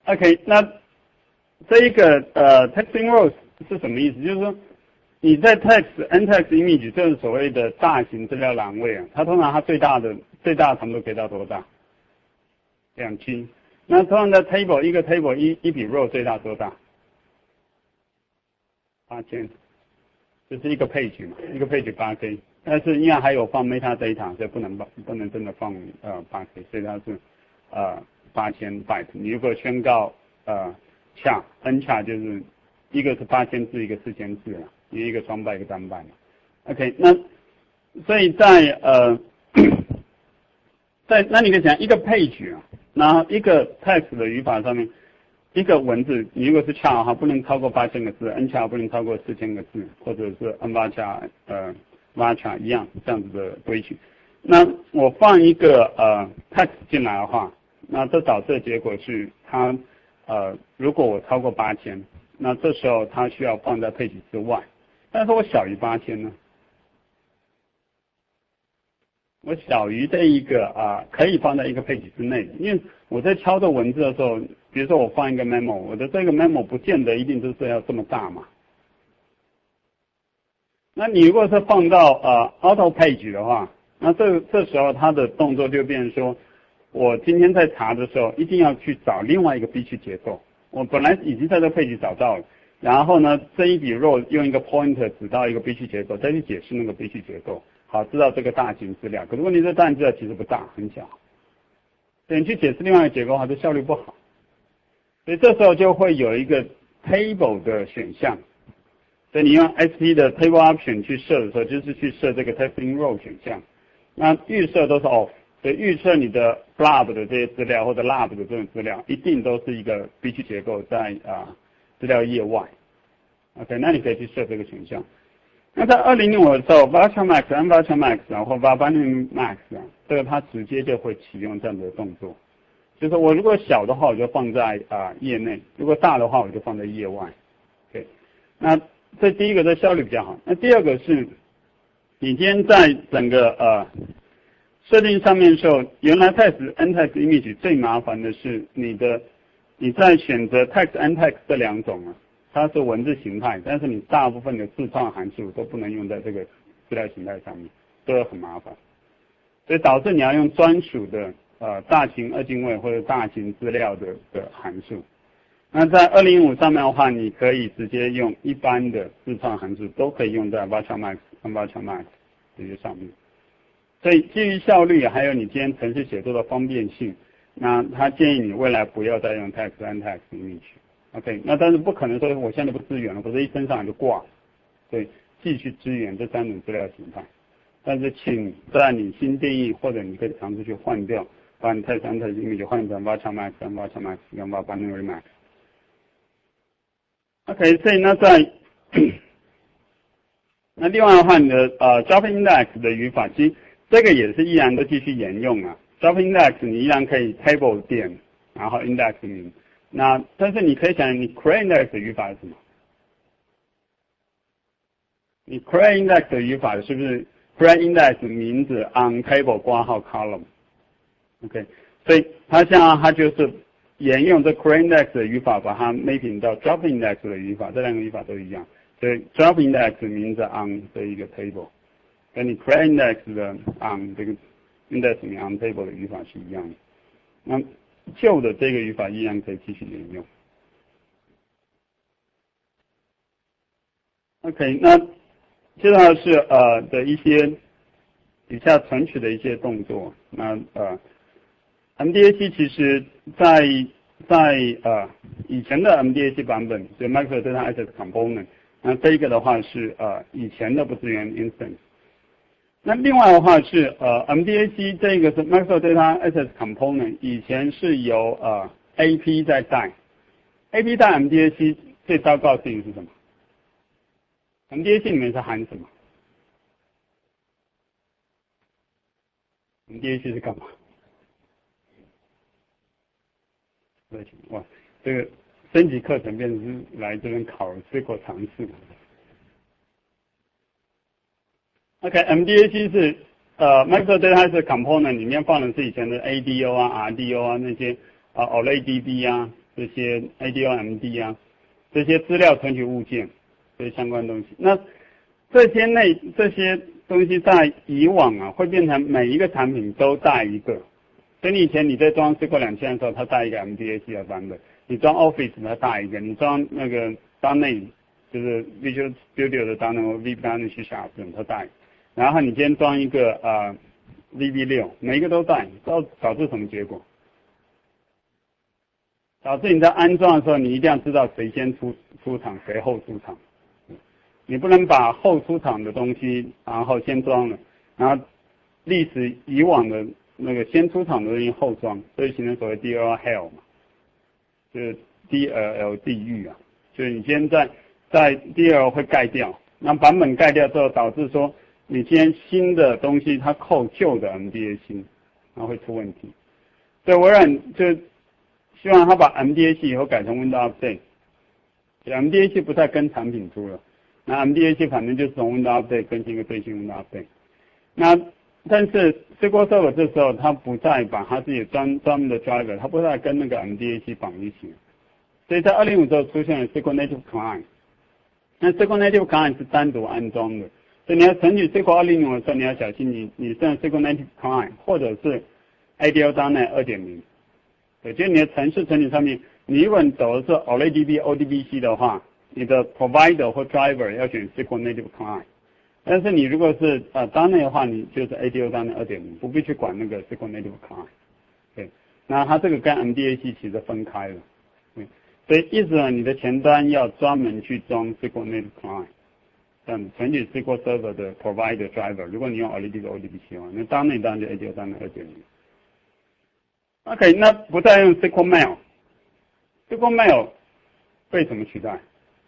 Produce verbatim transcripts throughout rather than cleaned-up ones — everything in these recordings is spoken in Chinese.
OK， 那这一个呃 texting rows 是什么意思？就是说你在 text n-text image 这是所谓的大型资料栏位啊，它通常它最大的最大的长度可以到多大？两 G。那通常的 table 一个 table 一一笔 row 最大多大？八千，就是一个 page 嘛，一个 page 八 K。但是因为还有放 metadata， 所以不能不能真的放呃八 K， 所以它是呃八千 byte。你如果宣告呃 char n char 就是一个是八千字，一个四千字了，因为一个双byte一个单 byte 嘛。OK， 那所以在呃在那你可以讲一个 page 啊，然后一个 text 的语法上面，一个文字你如果是 char 的话，不能超过八千个字 ，n char 不能超过四千个字，或者是 n 八 char 呃 varchar 一样这样子的规矩。那我放一个呃 text 进来的话，那这导致的结果是它呃如果我超过八千，那这时候它需要放在 page 之外。但是我小于八千呢？我小于这一个啊、呃，可以放在一个 page 之内的，因为我在敲这文字的时候，比如说我放一个 memo， 我的这个 memo 不见得一定就是要这么大嘛。那你如果是放到呃 auto page 的话，那这这时候它的动作就变成说，我今天在查的时候一定要去找另外一个 B 区结构。我本来已经在这个 page 找到了，然后呢这一笔 row 用一个 pointer 指到一个 B 区结构，再去解释那个 B 区结构。好，知道这个大型资料，可是问题是大型资料其实不大，很小。所以你去解释另外一个结构的话，这效率不好。所以这时候就会有一个 table 的选项。所以你用 S P 的 table option 去设的时候，就是去设这个 texting row 选项。那预设都是 off， 所以预设你的 blob 的这些资料或者 lab 的这种资料，一定都是一个 B 区结构在啊、呃、资料页外。OK， 那你可以去设这个选项。那在二零零五的时候 ，Varchar Max、Varchar Max 啊，或 Varchar Max 啊，这个它直接就会启用这样的动作。就是我如果小的话，我就放在啊、呃、页内；如果大的话，我就放在页外。OK， 那这第一个，这效率比较好。那第二个是，你今天在整个呃设定上面的时候，原来 text n-text image 最麻烦的是你的你在选择 text n-text 这两种啊。它是文字形态，但是你大部分的自创函数都不能用在这个资料形态上面，都会很麻烦，所以导致你要用专属的呃大型二进位或者大型资料的的函数。那在二零一五上面的话，你可以直接用一般的自创函数，都可以用在 Varchar Max 和 Varchar Max 这些上面。所以基于效率还有你今天程式写作的方便性，那他建议你未来不要再用 text n-text image。OK， 那但是不可能说我现在不支援了，不是一升上来就挂，对，继续支援这三种资料形态。但是请在你新定义或者你可以尝试去换掉，把你 text n-text image 换成 Varchar Max 跟 Varchar Max 跟 Varchar Max。OK， 所以那在那另外的话，你的呃 Java Index 的语法，其实这个也是依然都继续沿用啊。Java Index 你依然可以 table 点，然后 index 名。那但是你可以想，你 create index 的语法是什么？你 create index 的语法是不是 create index 名字 on table 括号 column？OK， 所以它像它就是沿用这 create index 的语法，把它 mapping 到 drop index 的语法，这两个语法都一样。所以 drop index 名字 on 这一个 table， 跟你 create index 的 on 这个 index 名 on table 的语法是一样的。那旧的这个语法依然可以继续沿用。OK， 那接下来是呃的一些以下存取的一些动作。那呃 M D A C 其实在在呃以前的 M D A C 版本，就 Micro Data Access Component， 那这一个的话是呃以前的不支援 Instance。那另外的话是呃 M D A C 这个是 Micro Data Access Component， 以前是由呃 A P 在带 ，A P 带 M D A C 最糟糕的事情是什么 ？M D A C 里面是含什么 ？M D A C 是干嘛？哇，这个升级课程变成是来这边考 S Q L 常识。OK，M D A C 是呃 Micro Data Access Component 里面放的是以前的 A D O 啊、R D O 啊那些啊 OrayDB 啊这些 A D O M D 啊，这些资料存取物件，这些相关东西。那这些内这些东西在以往啊，会变成每一个产品都带一个。所以你以前你在装 S Q L 两千的时候，它带一个 M D A C 的版本；你装 Office 它带一个；你装那个 .dot net 就是 Visual Studio 的 .dot net 或 V B .dot net 去下这种它带。然后你今天装一个呃 V B 六，每一个都带，导导致什么结果？导致你在安装的时候，你一定要知道谁先出出厂，谁后出厂。你不能把后出厂的东西，然后先装了，然后历史以往的那个先出厂的东西后装，所以形成所谓 D L L hell 嘛，就是 D L L 地狱啊，就是你今天在在 D L L 会盖掉，那版本盖掉之后，导致说你今天新的东西它扣旧的 M D A C， 然后会出问题。所以微软就希望它把 M D A C 以后改成 Windows Update，M D A C 不再跟产品出了。那 M D A C 反正就是从 Windows Update 更新一个最新 Windows Update。那但是 S Q L Server 这时候它不再把它自己专专门的 driver， 它不再跟那个 M D A C 绑一起。所以在二零五之后出现了 S Q L Native Client。那 S Q L Native Client 是单独安装的，所以你要存取 S Q L 二零五的时候，你要小心你你是用 S Q L Native Client 或者是 A D O .dot net 二点零。对，就是你的程式存取上面，你如果你走的是 OLEDB、O D B C 的话，你的 provider 或 driver 要选 S Q L Native Client， 但是你如果是呃 .dot net 的话，你就是 A D O .dot net 二点零， 不必去管那个 S Q L Native Client。对，那它这个跟 M D A C 其实分开了。对，所以意思呢，你的前端要专门去装 S Q L Native Client， 嗯，存取 S Q L Server 的 provider driver。如果你用 OLEDB、O D B C 的话，那 .dot net 当然就 A D O .dot net 二点零。OK， 那不再用 S Q L Mail，S Q L Mail 被什么取代？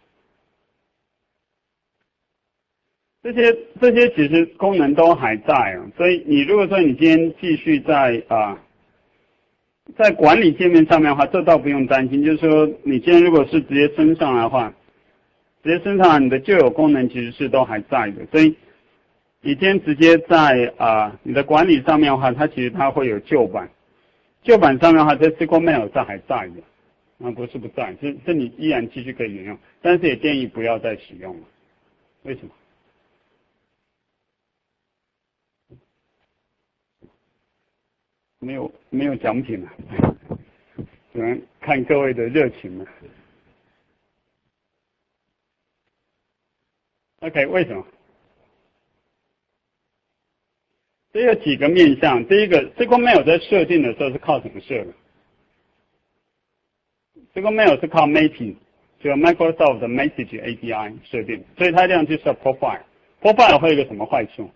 这些这些其实功能都还在啊，所以你如果说你今天继续在啊、呃、在管理界面上面的话，这倒不用担心。就是说，你今天如果是直接升上来的话，直接升上来，你的旧有功能其实是都还在的。所以你今天直接在啊、呃、你的管理上面的话，它其实它会有旧版。旧版上面的话，这 S Q L Mail 是还在的，啊不是不在，是是你依然继续可以沿用，但是也建议不要再使用了。为什么？没有没有奖品了，只能看各位的热情了。OK， 为什么？这有几个面向。第一个 ，S Q L Mail 在设定的时候是靠什么设的 ？S Q L Mail 是靠 Mapping， 就 Microsoft 的 Message A P I 设定，所以它这样去设 Profile。Profile 会有一个什么坏处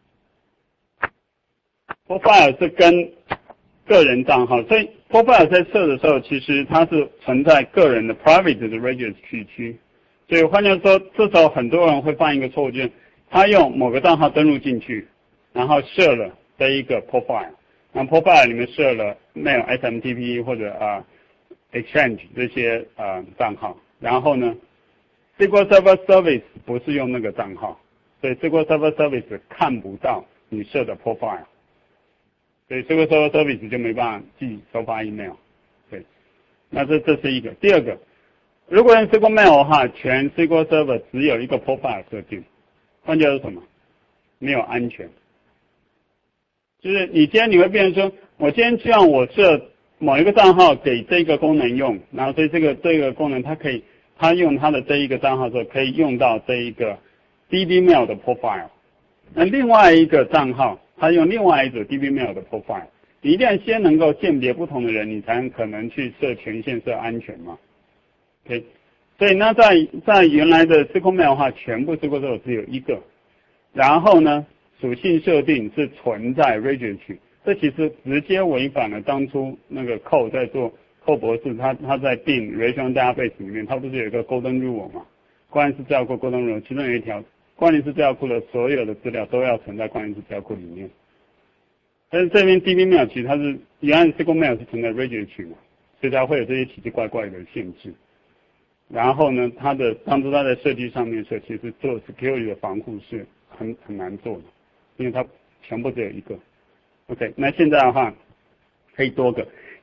？Profile 是跟个人账号，所以 Profile 在设的时候，其实它是存在个人的 Private 的 Registry 区。所以换句话说，这时候很多人会犯一个错误，就是他用某个账号登录进去。然后设了这一个 profile， 那 profile 里面设了 mail、S M T P 或者啊、呃、exchange 这些呃账号，然后呢 S Q L Server Service 不是用那个账号，所以 S Q L Server Service 看不到你设的 profile， 所以 S Q L Server Service 就没办法寄收发 email。对，那这这是一个。第二个，如果用 S Q L Mail 的话，全 S Q L Server 只有一个 profile 设定，换句话说什么？没有安全。就是你今天你会变成说，我今天希望我设某一个账号给这个功能用，然后所以这个这个功能它可以，它用它的这一个账号的时候可以用到这一个 D B Mail 的 profile。那另外一个账号，它用另外一组 D B Mail 的 profile。你一定要先能够鉴别不同的人，你才可能去设权限、设安全嘛。OK， 所以那在在原来的 S Q L Mail 的话，全部 S Q L Server 只有一个，然后呢？属性设定是存在 registry， 这其实直接违反了当初那个 Cole 在做 Cole 博士，他他在定 relational database 里面，他不是有一个 golden rule 嘛？关联式资料库 golden rule， 其中有一条，关联式资料库的所有的资料都要存在关联式资料库里面。但是这边 D B Mail 其实它是原来 S Q L Mail 是存在 registry 嘛，所以它会有这些奇奇怪怪的限制。然后呢，它的当初它在设计上面说，其实做 security 的防护是很很难做的。因为它全部只有一个 ，OK， 那现在的话可以多个，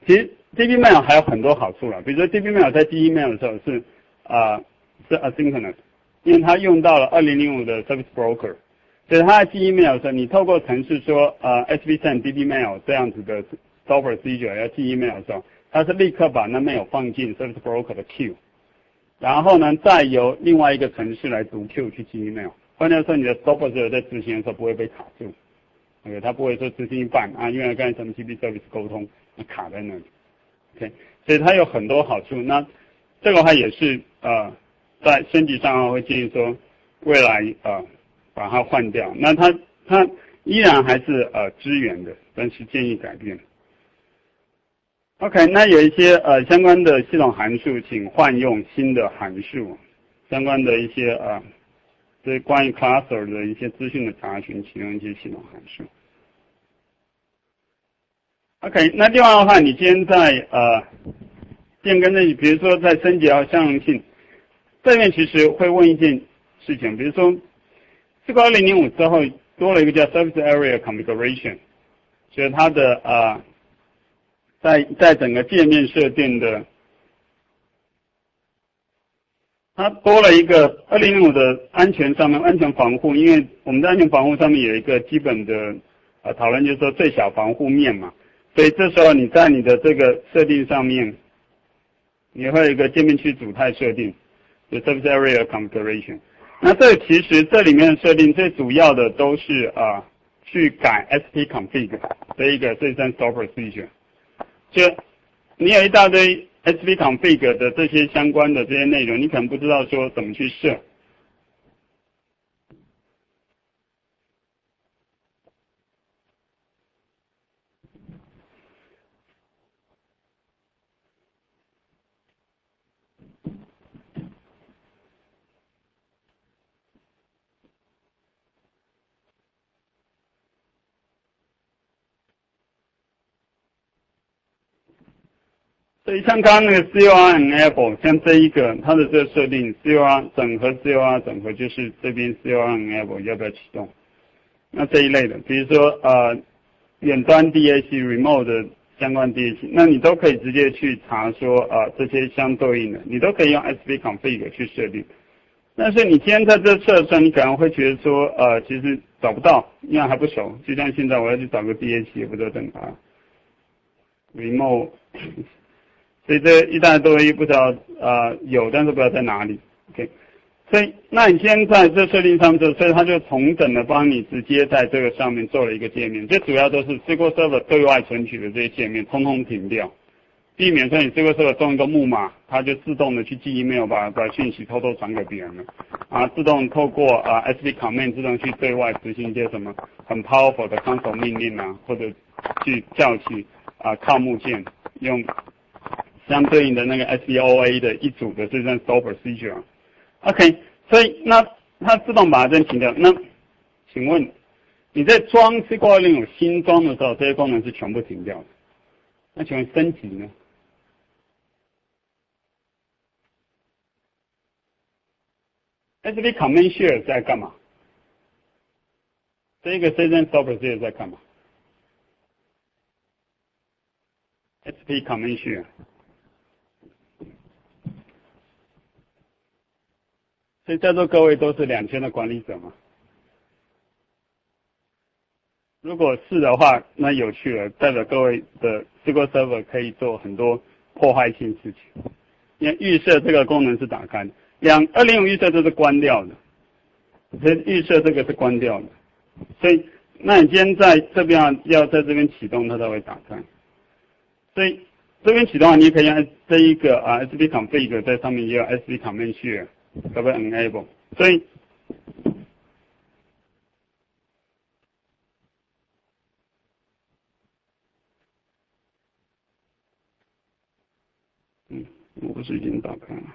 其实 D B mail 还有很多好处啦，比如说 D B mail 在寄 email 的时候是啊、呃、是 asynchronous， 因为它用到了二零零五的 service broker， 所以它在寄 email 的时候，你透过程式说呃 S V send D B mail 这样子的 stop procedure 要寄 email 的时候，它是立刻把那 mail 放进 service broker 的 queue， 然后呢再由另外一个程式来读 queue 去寄 email。换句话说，你的 stop procedure 在执行的时候不会被卡住。OK， 它不会说执行一半啊，因为跟什么 T P service 沟通，卡在那里。OK， 所以它有很多好处。那这个的话也是呃，在升级上会建议说，未来呃把它换掉。那它它依然还是呃支援的，但是建议改变。OK， 那有一些呃相关的系统函数，请换用新的函数。相关的一些呃。对关于 cluster 的一些资讯的查询，启用一些系统函数。OK， 那另外的话，你今天在呃变更的，比如说在升级和相容性，这边其实会问一件事情，比如说这个二零零五之后多了一个叫 Service Area Configuration， 就是它的呃在在整个界面设定的。它多了一个二零零五的安全上面安全防护，因为我们在安全防护上面有一个基本的呃讨论，就是说最小防护面嘛，所以这时候你在你的这个设定上面，你会有一个界面区主态设定，就 Service Area Configuration。那这其实这里面的设定最主要的都是啊、呃、去改 S P config 的一个这三 stop procedure， 就你有一大堆。S V config 的这些相关的这些内容，你可能不知道说怎么去设。所以像刚刚那个 C O R enable， 像这一个它的这个设定 C O R 整合 C O R 整合就是这边 C O R enable 要不要启动？那这一类的，比如说呃远端 D A C remote 的相关 D A C， 那你都可以直接去查说呃这些相对应的，你都可以用 S V config 去设定。但是你今天在这设的时候，你可能会觉得说呃其实找不到，因为还不熟，就像现在我要去找个 D A C 也不知道在哪 remote。所以这一大堆不知道呃有，但是不知道在哪里。OK， 所以那你现在这设定上面，所以它就同等的帮你直接在这个上面做了一个界面。这主要都是 S Q L Server 对外存取的这些界面，通通停掉，避免说你 S Q L Server 中一个木马，它就自动的去寄 email 把把讯息偷偷传给别人了，啊，自动透过啊 S V command 自动去对外执行一些什么很 powerful 的 console 命令啊，或者去叫起啊靠木键用。相对应的那个 S V O A 的一组的这张 stop procedure。OK， 所以那它自动把它真停掉。那请问你在装 S Q L 二零零五新装的时候，这些功能是全部停掉的。那请问升级呢 ？S V command share 在干嘛？这个这张 stop procedure 在干嘛 ？S V command share。所以在座各位都是两千的管理者吗？如果是的话，那有趣了，代表各位的 S Q L Server 可以做很多破坏性事情。因为预设这个功能是打开的，两二零五预设这是关掉的，所以预设这个是关掉的。所以，那你今天在这边要在这边启动，它才会打开。所以这边启动的话，你也可以用这一个啊 S V config 在上面也有 S V command share。可不可以 enable？ 所以，嗯，我不是已经打开了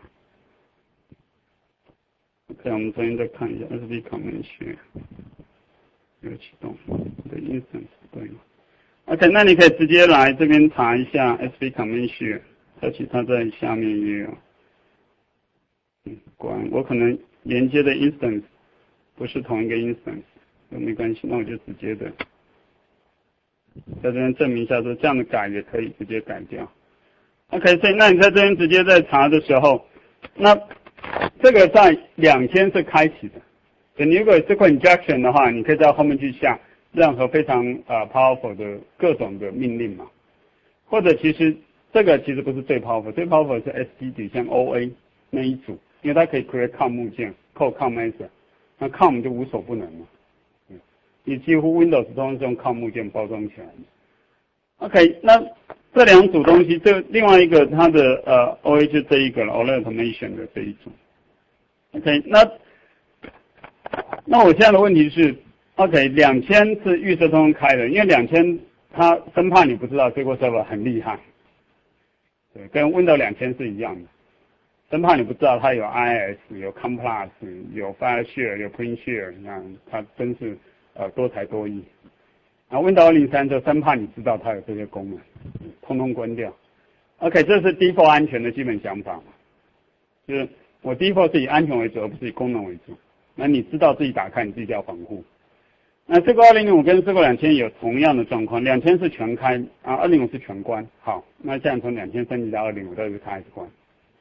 ？OK， 我们重新再看一下 S V command share 有启动的 instance 对吗 ？OK， 那你可以直接来这边查一下 S V command share， 而且它在下面也有。嗯，果然我可能连接的 instance 不是同一个 instance， 那没关系，那我就直接的在这边证明一下说这样的改也可以直接改掉。OK， 所以那你在这边直接在查的时候，那这个在两千是开启的。所以你如果有 S Q L injection 的话，你可以在后面去下任何非常呃 powerful 的各种的命令嘛。或者其实这个其实不是最 powerful， 最 powerful 是 S D 底像 O A 那一组，因为它可以 create com 木件 ，call com method， 那 com 就无所不能了。嗯，你几乎 Windows 都是用 com 木件包装起来的。OK， 那这两组东西，这另外一个它的呃 O A 就这一个了 ，Alert Automation 的这一组。OK， 那那我现在的问题是 ，OK， 两千是预设通通开的，因为两千它生怕你不知道 S Q L Server 很厉害，对，跟 Windows 两千是一样的，生怕你不知道它有 I I S， 有 ComPlus， 有 File Share， 有 Print Share， 你看它真是呃多才多艺。然后 Windows 二零三就生怕你知道它有这些功能，通通关掉。OK， 这是 default 安全的基本想法嘛，就是我 default 是以安全为主，而不是以功能为主。那你知道自己打开，你自己就要防护。那 S Q L 二零零五跟 S Q L 两千有同样的状况，两千是全开啊，二零零五是全关。好，那现在从两千升级到二零零五，到底是开还是关？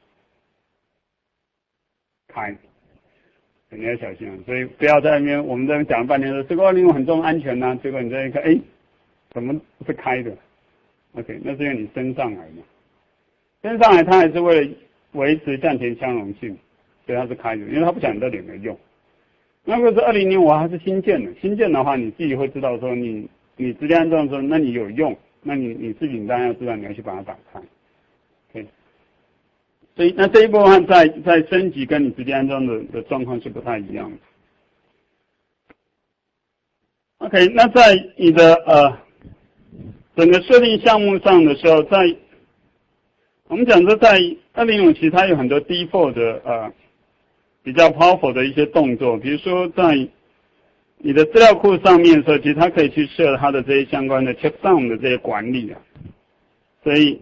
开，你要小心啊！所以不要在那边我们这边讲了半天说 S Q L 二零零五很重安全呐、啊，结果你这一看，哎，怎么是开的 ？OK， 那是因为你升上来嘛，升上来它还是为了维持战前相容性，所以它是开的，因为它不想你这里没用。那如果是二零零五它是新建的，新建的话你自己会知道说你你直接安装的时候，那你有用，那你你自己你当然要知道你要去把它打开。OK， 所以那这一部分在在升级跟你直接安装的的状况是不太一样的。OK， 那在你的呃整个设定项目上的时候，在我们讲说在二零零五其实它有很多 default 的呃比较 powerful 的一些动作，比如说在你的资料库上面的时候，其实它可以去设它的这些相关的 checksum 的这些管理啊，所以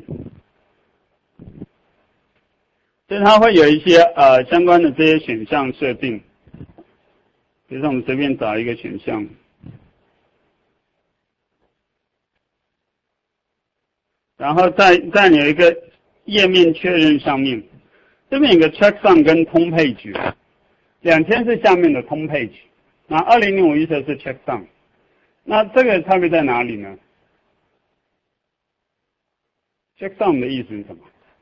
所以它会有一些呃相关的这些选项设定，比如说我们随便找一个选项。然后在在你有一个页面确认上面，这边有个 checksum 跟通配局，两千是下面的通配局，那二零零五预设是 checksum， 那这个差别在哪里呢 ？checksum 的意思是什么？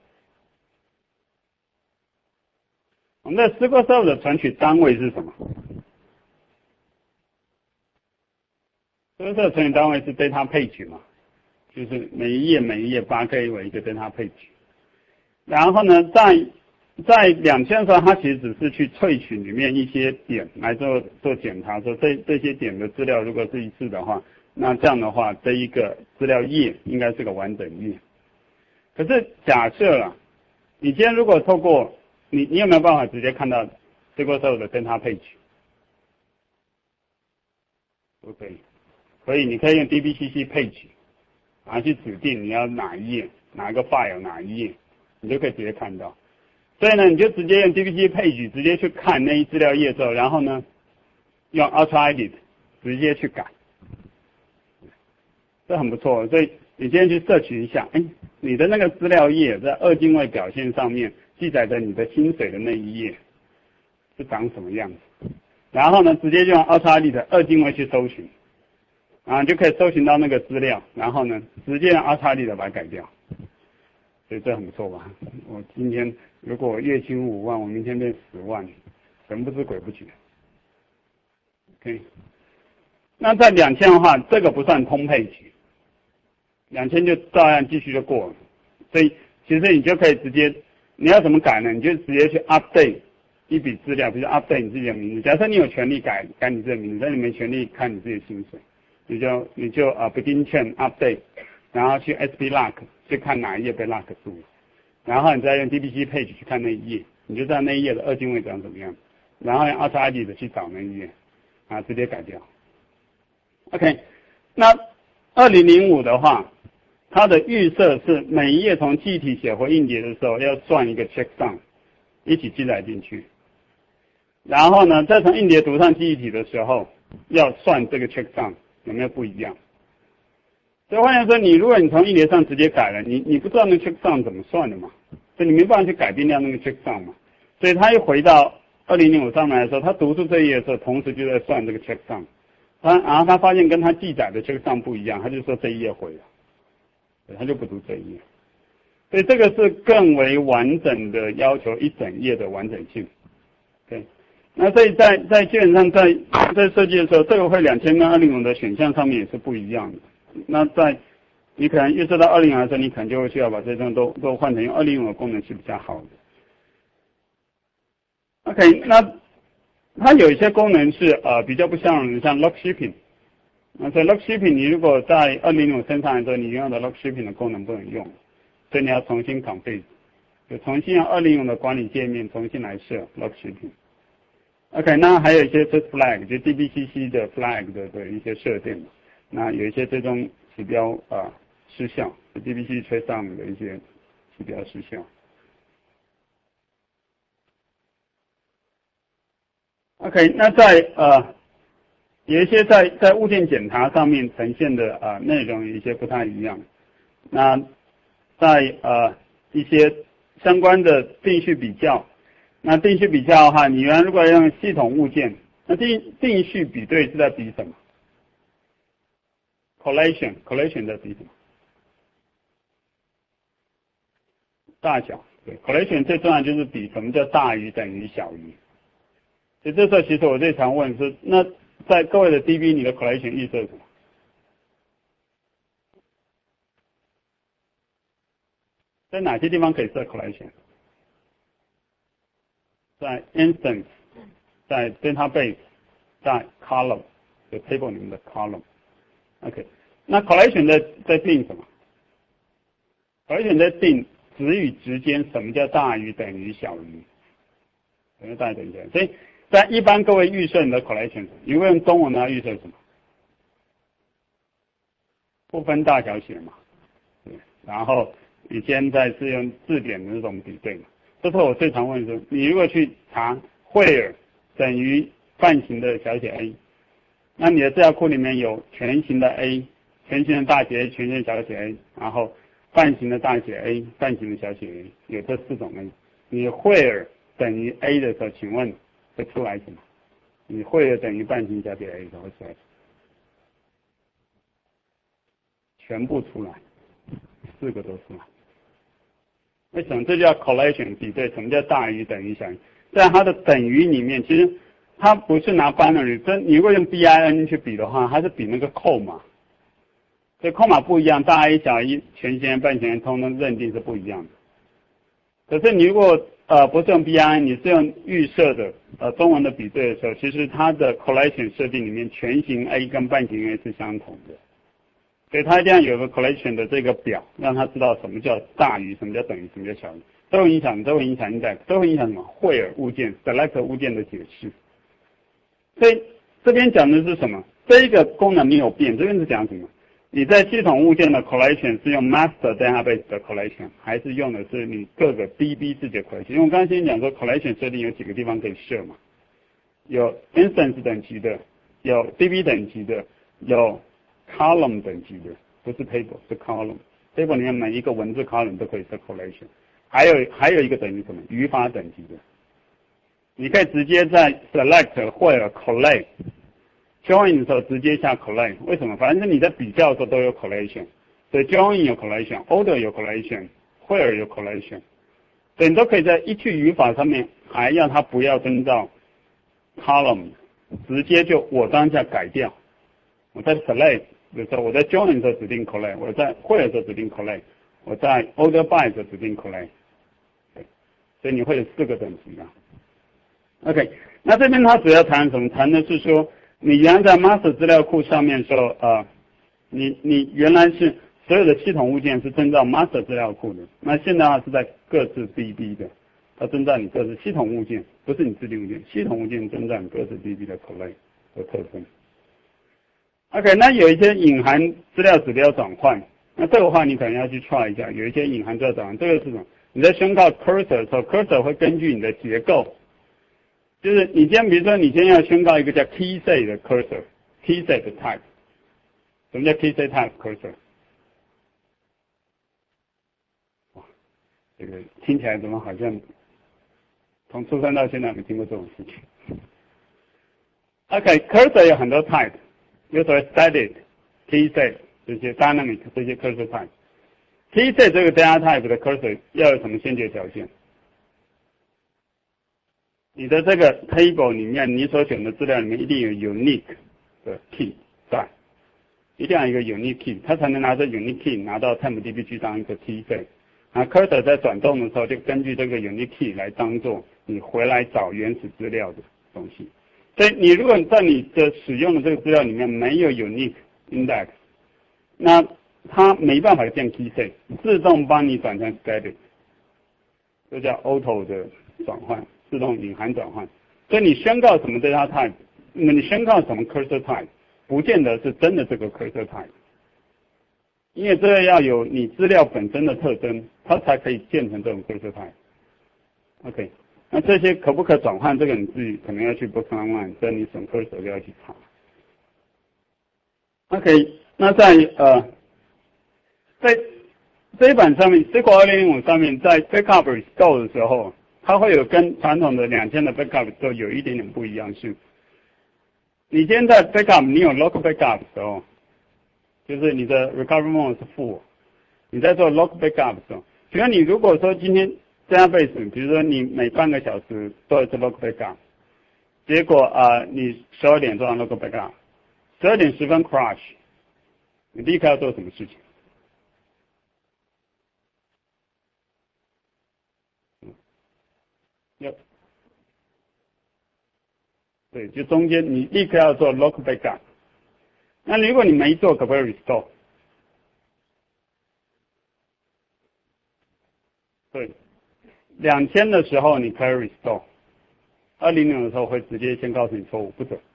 我们的 S Q L Server 的传取单位是什么 ？S Q L Server 传取单位是 data page 嘛？就是每一页每一页八 K 为一个 data page， 然后呢，在在两千的时候，它其实只是去萃取里面一些点来做做检查，说这这些点的资料如果是一致的话，那这样的话，这一个资料页应该是个完整页。可是假设啊，你今天如果透过你你有没有办法直接看到 S Q L Server 的 data page？ 不可以，所以你可以用 D B C C page。然后去指定你要哪一页，哪一个 file 哪一页，你就可以直接看到。所以呢，你就直接用 D B C page 直接去看那一资料页之后，然后呢，用 Ultra Edit 直接去改，这很不错。所以你今天去search一下，哎，你的那个资料页在二进位表现上面记载着你的薪水的那一页是长什么样子，然后呢，直接用 Ultra Edit 二进位去搜寻。啊，就可以搜寻到那个资料，然后呢，直接用 Ultra Edit 把它改掉，所以这很不错吧？我今天如果我月薪五万，我明天变十万，神不知鬼不觉。OK， 那在两千的话，这个不算通配局，两千就照样继续就过了。所以其实你就可以直接，你要怎么改呢？你就直接去 update 一笔资料，比如 update 你自己的名字。假设你有权利改改你自己的名字，但你没权利看你自己的薪水。你就你就啊 begin chain update， 然后去 S P lock 去看哪一页被 lock 住，然后你再用 D B C page 去看那一页，你就知道那一页的二进位长怎么样，然后用 Ultra Edit 去找那一页，啊直接改掉。OK， 那二零零五的话，它的预设是每一页从记忆体写回硬碟的时候要算一个 checksum， 一起记载进去，然后呢再从硬碟读上记忆体的时候要算这个 checksum。有没有不一样？ 所以换言说，你如果你从一列上直接改了，你你不知道那个 checksum 怎么算的嘛，所以你没办法去改变掉那个 checksum 嘛。所以他一回到二零零五上面来的时候，他读出这一页的时候，同时就在算这个 checksum。他然后他发现跟他记载的 checksum 不一样，他就说这一页毁了，对，他就不读这一页。所以这个是更为完整的要求一整页的完整性。对，那所以在在基本上在在设计的时候，这个会两千跟二零五的选项上面也是不一样的。那在你可能预设到二零五的时候，你可能就会需要把这些都都换成用二零五的功能是比较好的。OK， 那它有一些功能是呃比较不像像 log shipping， 那所以 log shipping 你如果在二零五升上来的时候，你用的 log shipping 的功能不能用，所以你要重新 configure， 就重新用二零五的管理界面重新来设 log shipping。OK， 那还有一些是 flag， 就 D B C C 的 flag 的的一些设定。那有一些最终指标啊、呃、失效 ，D B C trace on 的一些指标失效。OK， 那在呃有一些在在物件检查上面呈现的啊、呃、内容有一些不太一样。那在呃一些相关的定序比较，那定序比较的话，你原来如果用系统物件，那定定序比对是在比什么？Collation collation 在比什么？大小。对 ，collation 最重要就是比什么叫大于等于小于。所以这时候其实我最常问是，那在各位的 D B 你的 collation 预设是什么？在哪些地方可以设 collection？ 在 instance， 在 database， 在 column， 就 table 里面的 column。OK， 那 collection 在在定什么 ？collection 在定值与值间什么叫大于等于小于？什么大于等于小于？所以在一般各位预设你的 collection， 你会用中文呢预设什么？不分大小写嘛，对，然后你现在是用字典的那种比对嘛。这是我最常问的是，你如果去查 where 等于半形的小写 a， 那你的资料库里面有全形的 a， 全形的大写 a， 全形的小写 a， 然后半形的大写 a， 半形的小写 a， 有这四种 a。你 where 等于 a 的时候，请问会出来什么？你 where 等于半形小写 a 的时候会出来什么？全部出来，四个都出来。为什么？这叫 collation 比对。什么叫大于等于小于？在它的等于里面，其实它不是拿 binary， 这你如果用 bin 去比的话，它是比那个扣码。所以扣码不一样，大 A 小 一 全形半形通通认定是不一样的。可是你如果呃不是用 bin， 你是用预设的呃中文的比对的时候，其实它的 collation 设定里面全形 A 跟半形 A 是相同的。所以它一定要有个 collection 的这个表，让他知道什么叫大于，什么叫等于，什么叫小于，都会影响，都会影响 index， 都会影响什么？where 物件 select 物件的解释。所以这边讲的是什么？这一个功能没有变，这边是讲什么？你在系统物件的 collection 是用 master database 的 collection， 还是用的是你各个 D B 自己的 collection？ 因为我刚才先讲说 collection 设定有几个地方可以设嘛，有 instance 等级的，有 D B 等级的，有column 等级的，不是 table， 是 column。table 里面每一个文字 column 都可以设 collation。还有还有一个等于什么？语法等级的，你可以直接在 select 或者 collate join 的时候直接下 collate。为什么？反正你在比较的时候都有 collation， 所以 join 有 collation，order 有 collation，where 有 collation， 所以你都可以在一句语法上面还要它不要遵照 column， 直接就我当下改掉。我在 select 的时候，我在 join 的时候指定 collect， 我在 where 的时候指定 collect， 我在 order by 的时候指定 collect， 所以你会有四个等级啊。OK， 那这边它主要谈什么？谈的是说，你原来在 master 资料库上面的时候，呃，你你原来是所有的系统物件是遵照 master 资料库的，那现在它是在各自 D B 的，它遵照你各自系统物件，不是你自定物件，系统物件遵照你各自 D B 的 collect 和特征。OK， 那有一些隐含资料指标转换，那这个话你可能要去 try 一下。有一些隐含资料转换，这个是什么？你在宣告 cursor 的时候 ，cursor 会根据你的结构，就是你今天比如说你今天要宣告一个叫 key set 的 cursor，key set type， 什么叫 key set type cursor？ 这个听起来怎么好像从出生到现在没听过这种事情。OK，cursor 有很多 type， 有所谓 static、keyset 这些 dynamic 这些 cursor type。keyset 这个 data type 的 cursor 要有什么先决条件？你的这个 table 里面，你所选的资料里面一定有 unique 的 key 在，一定要有一个 unique key， 它才能拿着 unique key 拿到 TempDB 去当一个 keyset。那 cursor 在转动的时候，就根据这个 unique key 来当做你回来找原始资料的东西。所以你如果在你的使用的这个资料里面没有 unique index， 那它没办法建 keyset， 自动帮你转成 static， 这叫 auto 的转换，自动隐含转换。所以你宣告什么 data type， 那么你宣告什么 cursor type， 不见得是真的这个 cursor type， 因为这个要有你资料本身的特征，它才可以建成这种 cursor type。OK。那这些可不可转换？这个你自己可能要去 book online， 所以你选 cursor 就要去查。OK， 那在呃，在这一版上面 ，S Q L 二零零五上面，在 backup restore 的时候，它会有跟传统的两千的 backup 都有一点点不一样是，你现在 backup 你有 local backup 的时候，就是你的 recovery mode 是负，你在做 local backup 的时候，比如你如果说今天database， 比如说你每半个小时做一次 local backup， 结果啊、呃、你十二点做完 local backup， 十二点十分 crash， 你立刻要做什么事情？要对，就中间你立刻要做 local backup。那如果你没做，可不可以 restore？ 对。两千的时候你可以 restore， 二零零的时候会直接先告诉你错误不准。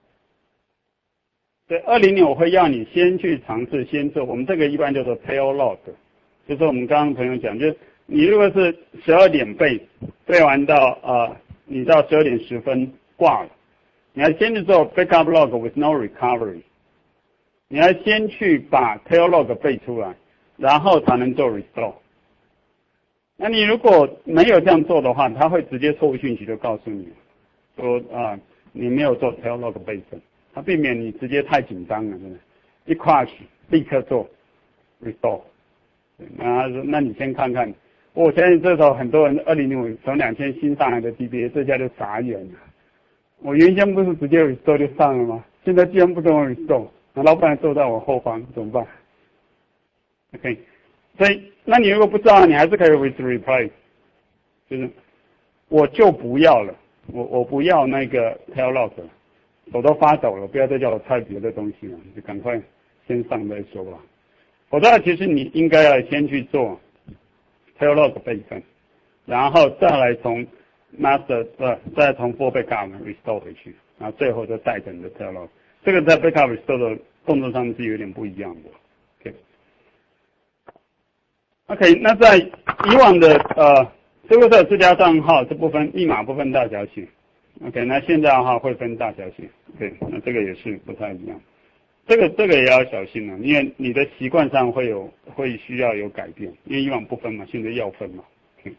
对，二零零我会要你先去尝试先做，我们这个一般叫做 tail log， 就是我们刚刚朋友讲，就是你如果是十二点背背完到呃你到十二点十分挂了，你要先去做 backup log with no recovery， 你要先去把 tail log 背出来，然后才能做 restore。那你如果没有这样做的话，他会直接错误讯息就告诉你，说啊、呃、你没有做 tail log 备份，他避免你直接太紧张了，真的，一 crash 立刻做 restore。那那你先看看，我相信这时候很多人二零零五从两千新上来的 D B A， 这下就傻眼了。我原先不是直接 restore 就上了吗？现在既然不跟我 restore， 那老板坐在我后方怎么办 ？OK。所以，那你如果不知道，你还是可以 with replace， 就是我就不要了，我我不要那个 tail log 了，我都发走了，不要再叫我拆别的东西了，就赶快先上再说吧。否则，其实你应该要先去做 tail log 备份，然后再来从 master 呃，再从 for backup restore 回去，然后最后再带着你的 tail log。这个在 backup restore 的动作上是有点不一样的。OK， 那在以往的呃 S Q L 自家账号这部分密码部分大小写 ，OK， 那现在的话会分大小写，对，那这个也是不太一样，这个这个也要小心了，因为你的习惯上会有会需要有改变，因为以往不分嘛，现在要分嘛 ，OK，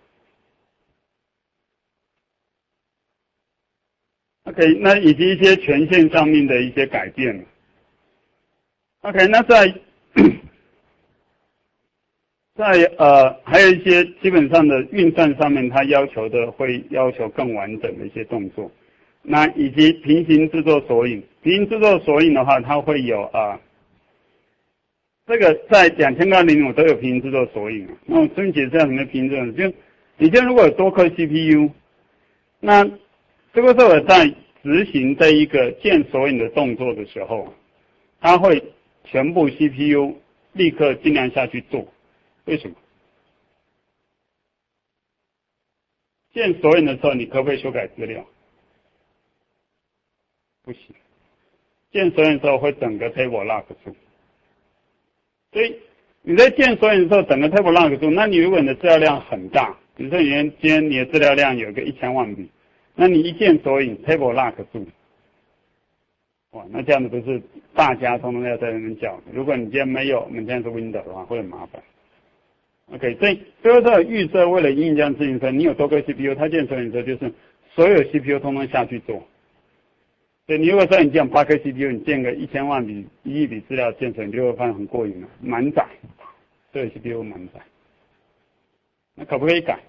OK， 那以及一些权限上面的一些改变 ，OK， 那在在呃，还有一些基本上的运算上面，它要求的会要求更完整的一些动作。那以及平行制作索引，平行制作索引的话，它会有啊、呃，这个在两千跟零五都有平行制作索引啊。那我这边解释一下什么平行制作，就你今天如果有多颗 C P U， 那这个时候在执行这一个建索引的动作的时候，它会全部 C P U 立刻尽量下去做。为什么？建索引的时候，你可不可以修改资料？不行。建索引的时候会整个 table lock 住，所以你在建索引的时候，整个 table lock 住。那你如果你的资料量很大，比如说你今天你的资料量有个一千万笔，那你一建索引 table lock 住，哇，那这样子不是大家通通要在那边叫？如果你今天没有，我们现在是 Windows 的话，会很麻烦。 OK， 所以最后这个预设为了因应这样自行车，你有多个 C P U， 它建所以说就是所有 C P U 通通下去做。所以你如果说你建八颗 C P U， 你建个一千万笔、一亿笔资料建成，你就会发现很过瘾了，满载，所有 C P U 满载。那可不可以改？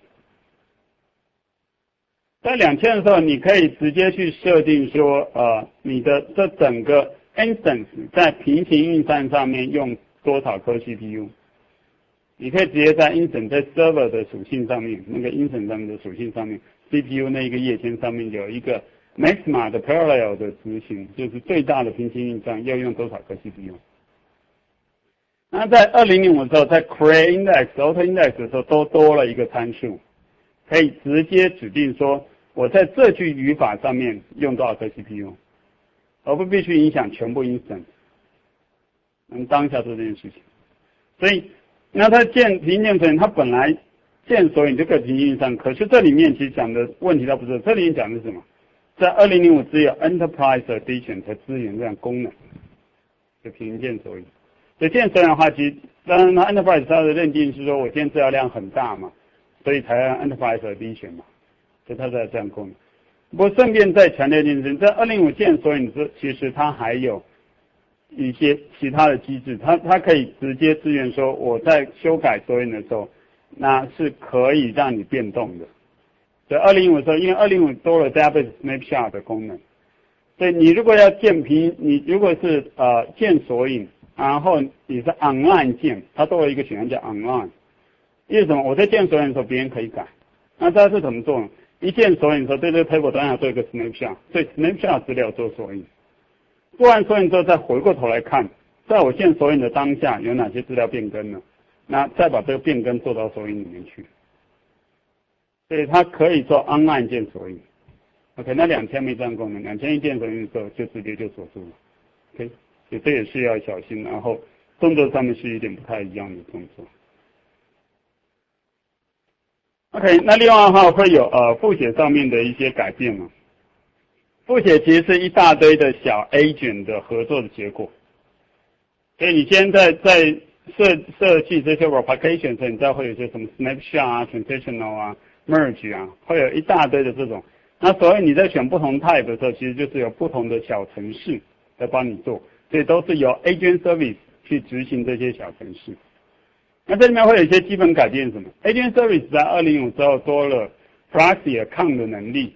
在两千的时候，你可以直接去设定说，呃，你的这整个 instance 在平行运算上面用多少颗 C P U。你可以直接在 instance 在 server 的属性上面，那个 instance 上面的属性上面 ，C P U 那一个页签上面有一个 maxima 的 parallel 的执行，就是最大的平行运算要用多少颗 C P U。那在二零零五的时候，在 create index、auto index 的时候都多了一个参数，可以直接指定说我在这句语法上面用多少颗 C P U， 而不必须影响全部 instance。能当下做这件事情，所以。那它建平行键所引，它本来建所引这个平行运算，可是这里面其实讲的问题倒不是，这里面讲的是什么？在二零零五只有 Enterprise Edition 才支援这样功能，就平行键所引。所以键所引的话，其实当然它 Enterprise 它的认定是说我建资料量很大嘛，所以才要 Enterprise Edition 嘛，所以它才有这样功能。不过顺便再强调一件事，在二零零五键所引之，其实它还有一些其他的机制，它它可以直接支援说，我在修改所引的时候，那是可以让你变动的。所以二零零五的时候，因为二零零五多了 database snapshot 的功能，所以你如果要建平，你如果是呃建索引，然后你是 online 建，它多了一个选项叫 online。因为什么？我在建索引的时候，别人可以改。那这是怎么做呢？一建索引的时候，对这个 table 当然要做一个 snapshot， 所以 snapshot 资料做索引。做完索引之后，再回过头来看，在我建索引的当下有哪些资料变更呢？那再把这个变更做到索引里面去。所以它可以做 online 建索引。OK， 那两千没这样功能，两千一建索引的时候就直接就锁住了。OK， 所以这也是要小心，然后动作上面是有点不太一样的动作。OK， 那另外的话会有呃复写上面的一些改变嘛。复写其实是一大堆的小 agent 的合作的结果，所以你现在在设设计这些 replication 的时候，你知道会有些什么 snapshot 啊、transitional 啊、merge 啊，会有一大堆的这种。那所以你在选不同 type 的时候，其实就是有不同的小程式在帮你做，所以都是由 agent service 去执行这些小程式。那这里面会有一些基本改变，什么 agent service 在二零零五之后多了 proxy account 的能力。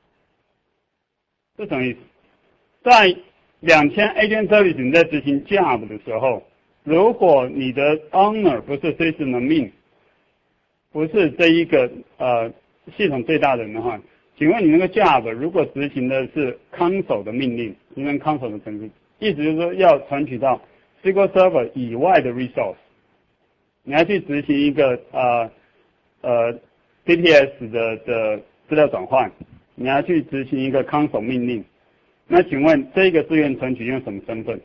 这什么意思？在两千 agent service 你在执行 job 的时候，如果你的 owner 不是 system admin， 不是这一个呃系统最大的人的话，请问你那个 job 如果执行的是 console 的命令，执行 console 的程序，意思就是说要传取到 S Q L Server 以外的 resource， 你要去执行一个呃呃 D T S 的的资料转换。你要去执行一个 console 命令，那请问这个资源存取用什么身份？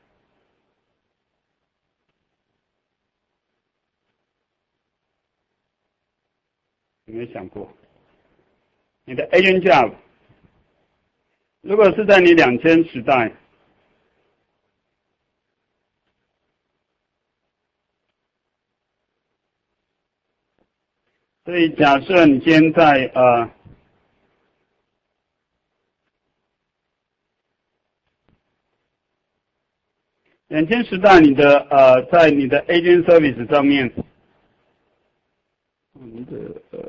有没有想过？你的 agent job， 如果是在你两千时代，所以假设你今天在呃。两千时代，你的呃，在你的 agent service 上面，你的呃，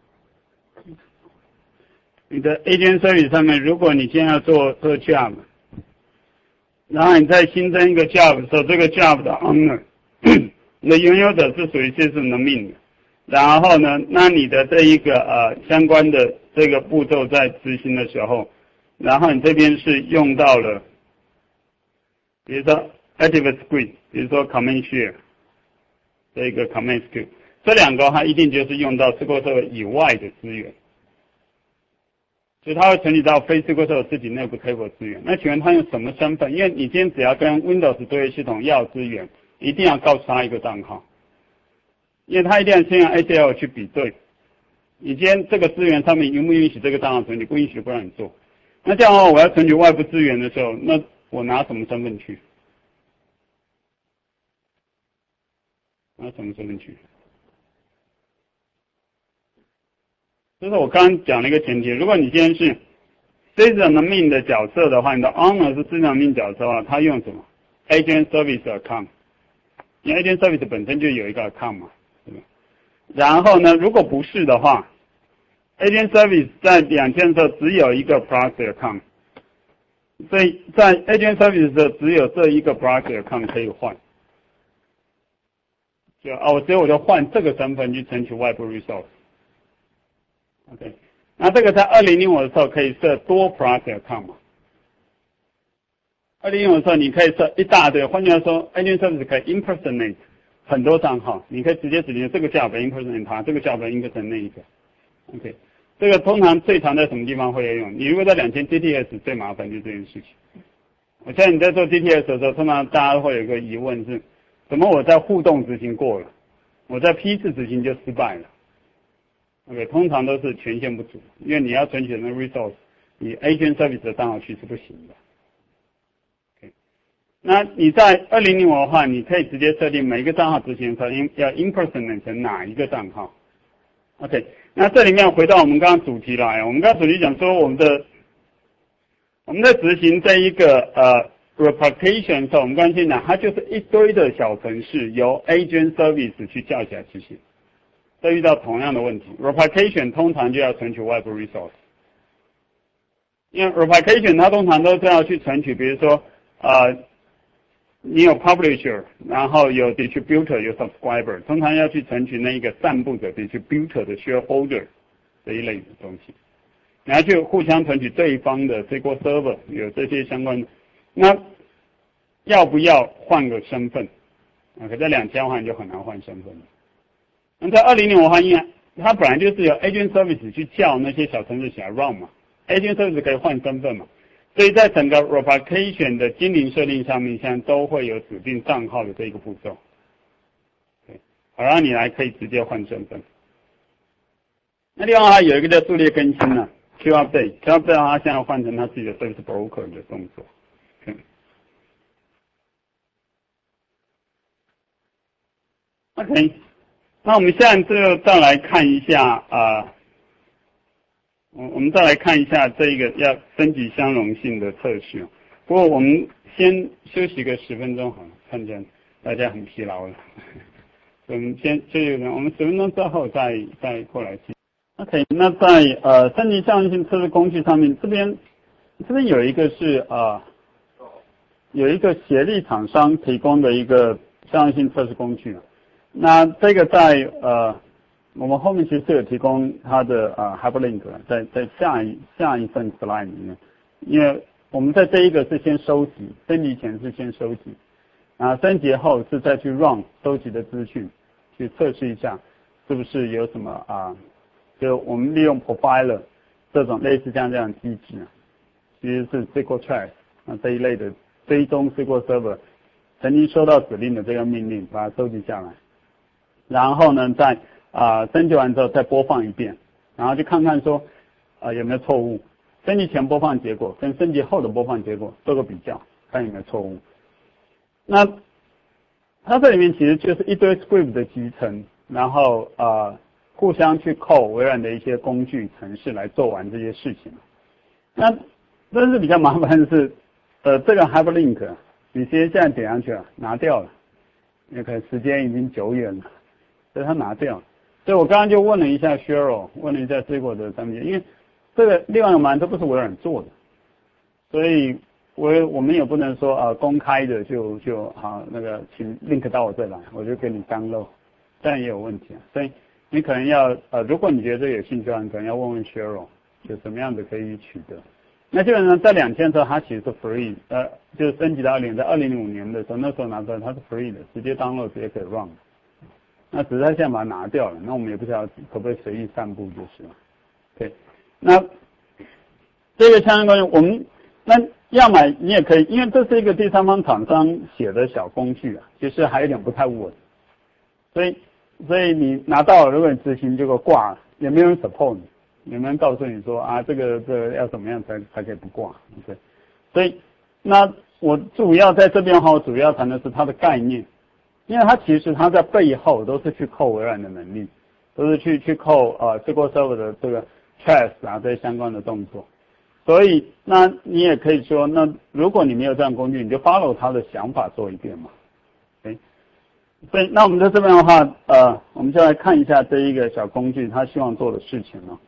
你的 agent service 上面，如果你现在要做做 job， 然后你再新增一个 job 的时候，这个 job 的 owner， 你的拥有者是属于 system admin的，然后呢，那你的这一个呃相关的这个步骤在执行的时候，然后你这边是用到了，比如说。ActiveScript， 比如说 Command Share 这一个 Command Script， 这两个它一定就是用到 S Q L Server 以外的资源，所以它会存取到非 S Q L Server 自己内部 table 资源。那请问它用什么身份？因为你今天只要跟 Windows 作业系统要资源，一定要告诉他一个账号，因为他一定要先用 A C L 去比对，你今天这个资源上面允不允许这个账号存取，不允许不让你做。那这样的话，我要存取外部资源的时候，那我拿什么身份去？拿什么身份去？ 就是我刚刚讲了一个前提，如果你今天是 system 的命的角色的话，你的 owner 是 system 命角色的话，他用什么 agent service account， 因为 agent service 本身就有一个 account 嘛，对吧？然后呢，如果不是的话 ，agent service 在两千的时候只有一个 process account， 所以在 agent service 的只有这一个 process account 可以换。就哦，所以我就换这个身份去存取外部 resource。OK， 那这个在二零零五的时候可以设多 process account 嘛？二零零五的时候你可以设一大堆，换句话说 ，agent service 可以 impersonate 很多账号，你可以直接指定这个叫本 impersonate 它，这个叫本 impersonate 那一个。OK， 这个通常最常在什么地方会用？你如果在两千 D T S 最麻烦就是这件事情。我现在你在做 D T S 的时候，通常大家会有一个疑问是。怎么我在互动执行过了，我在批次执行就失败了 ？OK， 通常都是权限不足，因为你要存取的 resource， 你 agent service 的账号去是不行的。OK， 那你在二零零五的话，你可以直接设定每一个账号执行的时候要 impersonate 成哪一个账号。OK， 那这里面回到我们刚刚主题来，我们刚刚主题讲说我们的我们在执行这一个呃。replication 的时候，我们刚才讲，它就是一堆的小程式由 agent service 去叫起来执行，都遇到同样的问题。replication 通常就要存取外部 resource， 因为 replication 它通常都是要去存取，比如说，呃，你有 publisher， 然后有 distributor， 有 subscriber， 通常要去存取那一个散布者 distributor 的 shareholder 这一类的东西，你要去互相存取对方的 S Q L server 有这些相关的。那要不要换个身份？啊，可在两千的话你就很难换身份了。那在二零零五的话，因为它本来就是由 agent service 去叫那些小程式起来 run 嘛 ，agent service 可以换身份嘛，所以在整个 replication 的精灵设定上面，现在都会有指定账号的这一个步骤，对，好让你来可以直接换身份。那另外它有一个叫数列更新呢 ，Q update，Q update 它现在换成它自己的 service broker 的动作。OK， 那我们现在就再来看一下啊，我、呃、我们再来看一下这一个要升级相容性的测试。不过我们先休息个十分钟好了，看见大家很疲劳了，我们先休息我们十分钟之后再再过来听。OK， 那在呃升级相容性测试工具上面，这边这边有一个是啊、呃、有一个协力厂商提供的一个相容性测试工具。那这个在呃，我们后面其实有提供它的呃 hyperlink， 在在下一下一份 slide 里面，因为我们在这一个是先收集，升级前是先收集，啊，升级后是再去 run 收集的资讯，去测试一下是不是有什么啊，就我们利用 profiler 这种类似像这样的机制，其实是 S Q L trace 啊这一类的追踪 S Q L server 曾经收到指令的这个命令，把它收集下来。然后呢，在啊、呃、升级完之后再播放一遍，然后去看看说啊、呃、有没有错误，升级前播放结果跟升级后的播放结果做个比较，看有没有错误。那它这里面其实就是一堆 script 的集成，然后呃互相去扣微软的一些工具程式来做完这些事情。那但是比较麻烦的是，呃这个 hyperlink 你直接现在点上去了，拿掉了，因为可能时间已经久远了。所以他拿掉，所以我刚刚就问了一下 Cheryl， 问了一下结果的章节，因为这个另外一个嘛，这不是微软做的，所以我我们也不能说啊、呃、公开的就就好那个请 link 到我这来，我就给你 download， 这样也有问题啊。所以你可能要呃，如果你觉得这个有兴趣的话，你可能要问问 Cheryl， 有什么样的可以取得。那基本上在两千的时候，它其实是 free， 呃，就是升级到二零，在二零零五年的时候，那时候拿出来它是 free 的，直接 download 直接可以 run。那只是他现在把它拿掉了，那我们也不知道可不可以随意散布就是了。对，那这个相关工具，我们那要买你也可以，因为这是一个第三方厂商写的小工具啊，其实还有点不太稳，所以所以你拿到了，如果你执行结果挂了，也没有人 support 你，也没人告诉你说啊这个这个要怎么样才才可以不挂，对，所以那我主要在这边的话，我主要谈的是它的概念。因为它其实它在背后都是去扣微软的能力， 都是去去扣呃 S Q L Server 的这个 trace 啊这些相关的动作。所以那你也可以说，那如果你没有这样工具，你就 follow 他的想法做一遍嘛。OK， 所以那我们在这边的话，呃，我们就来看一下这一个小工具他希望做的事情了。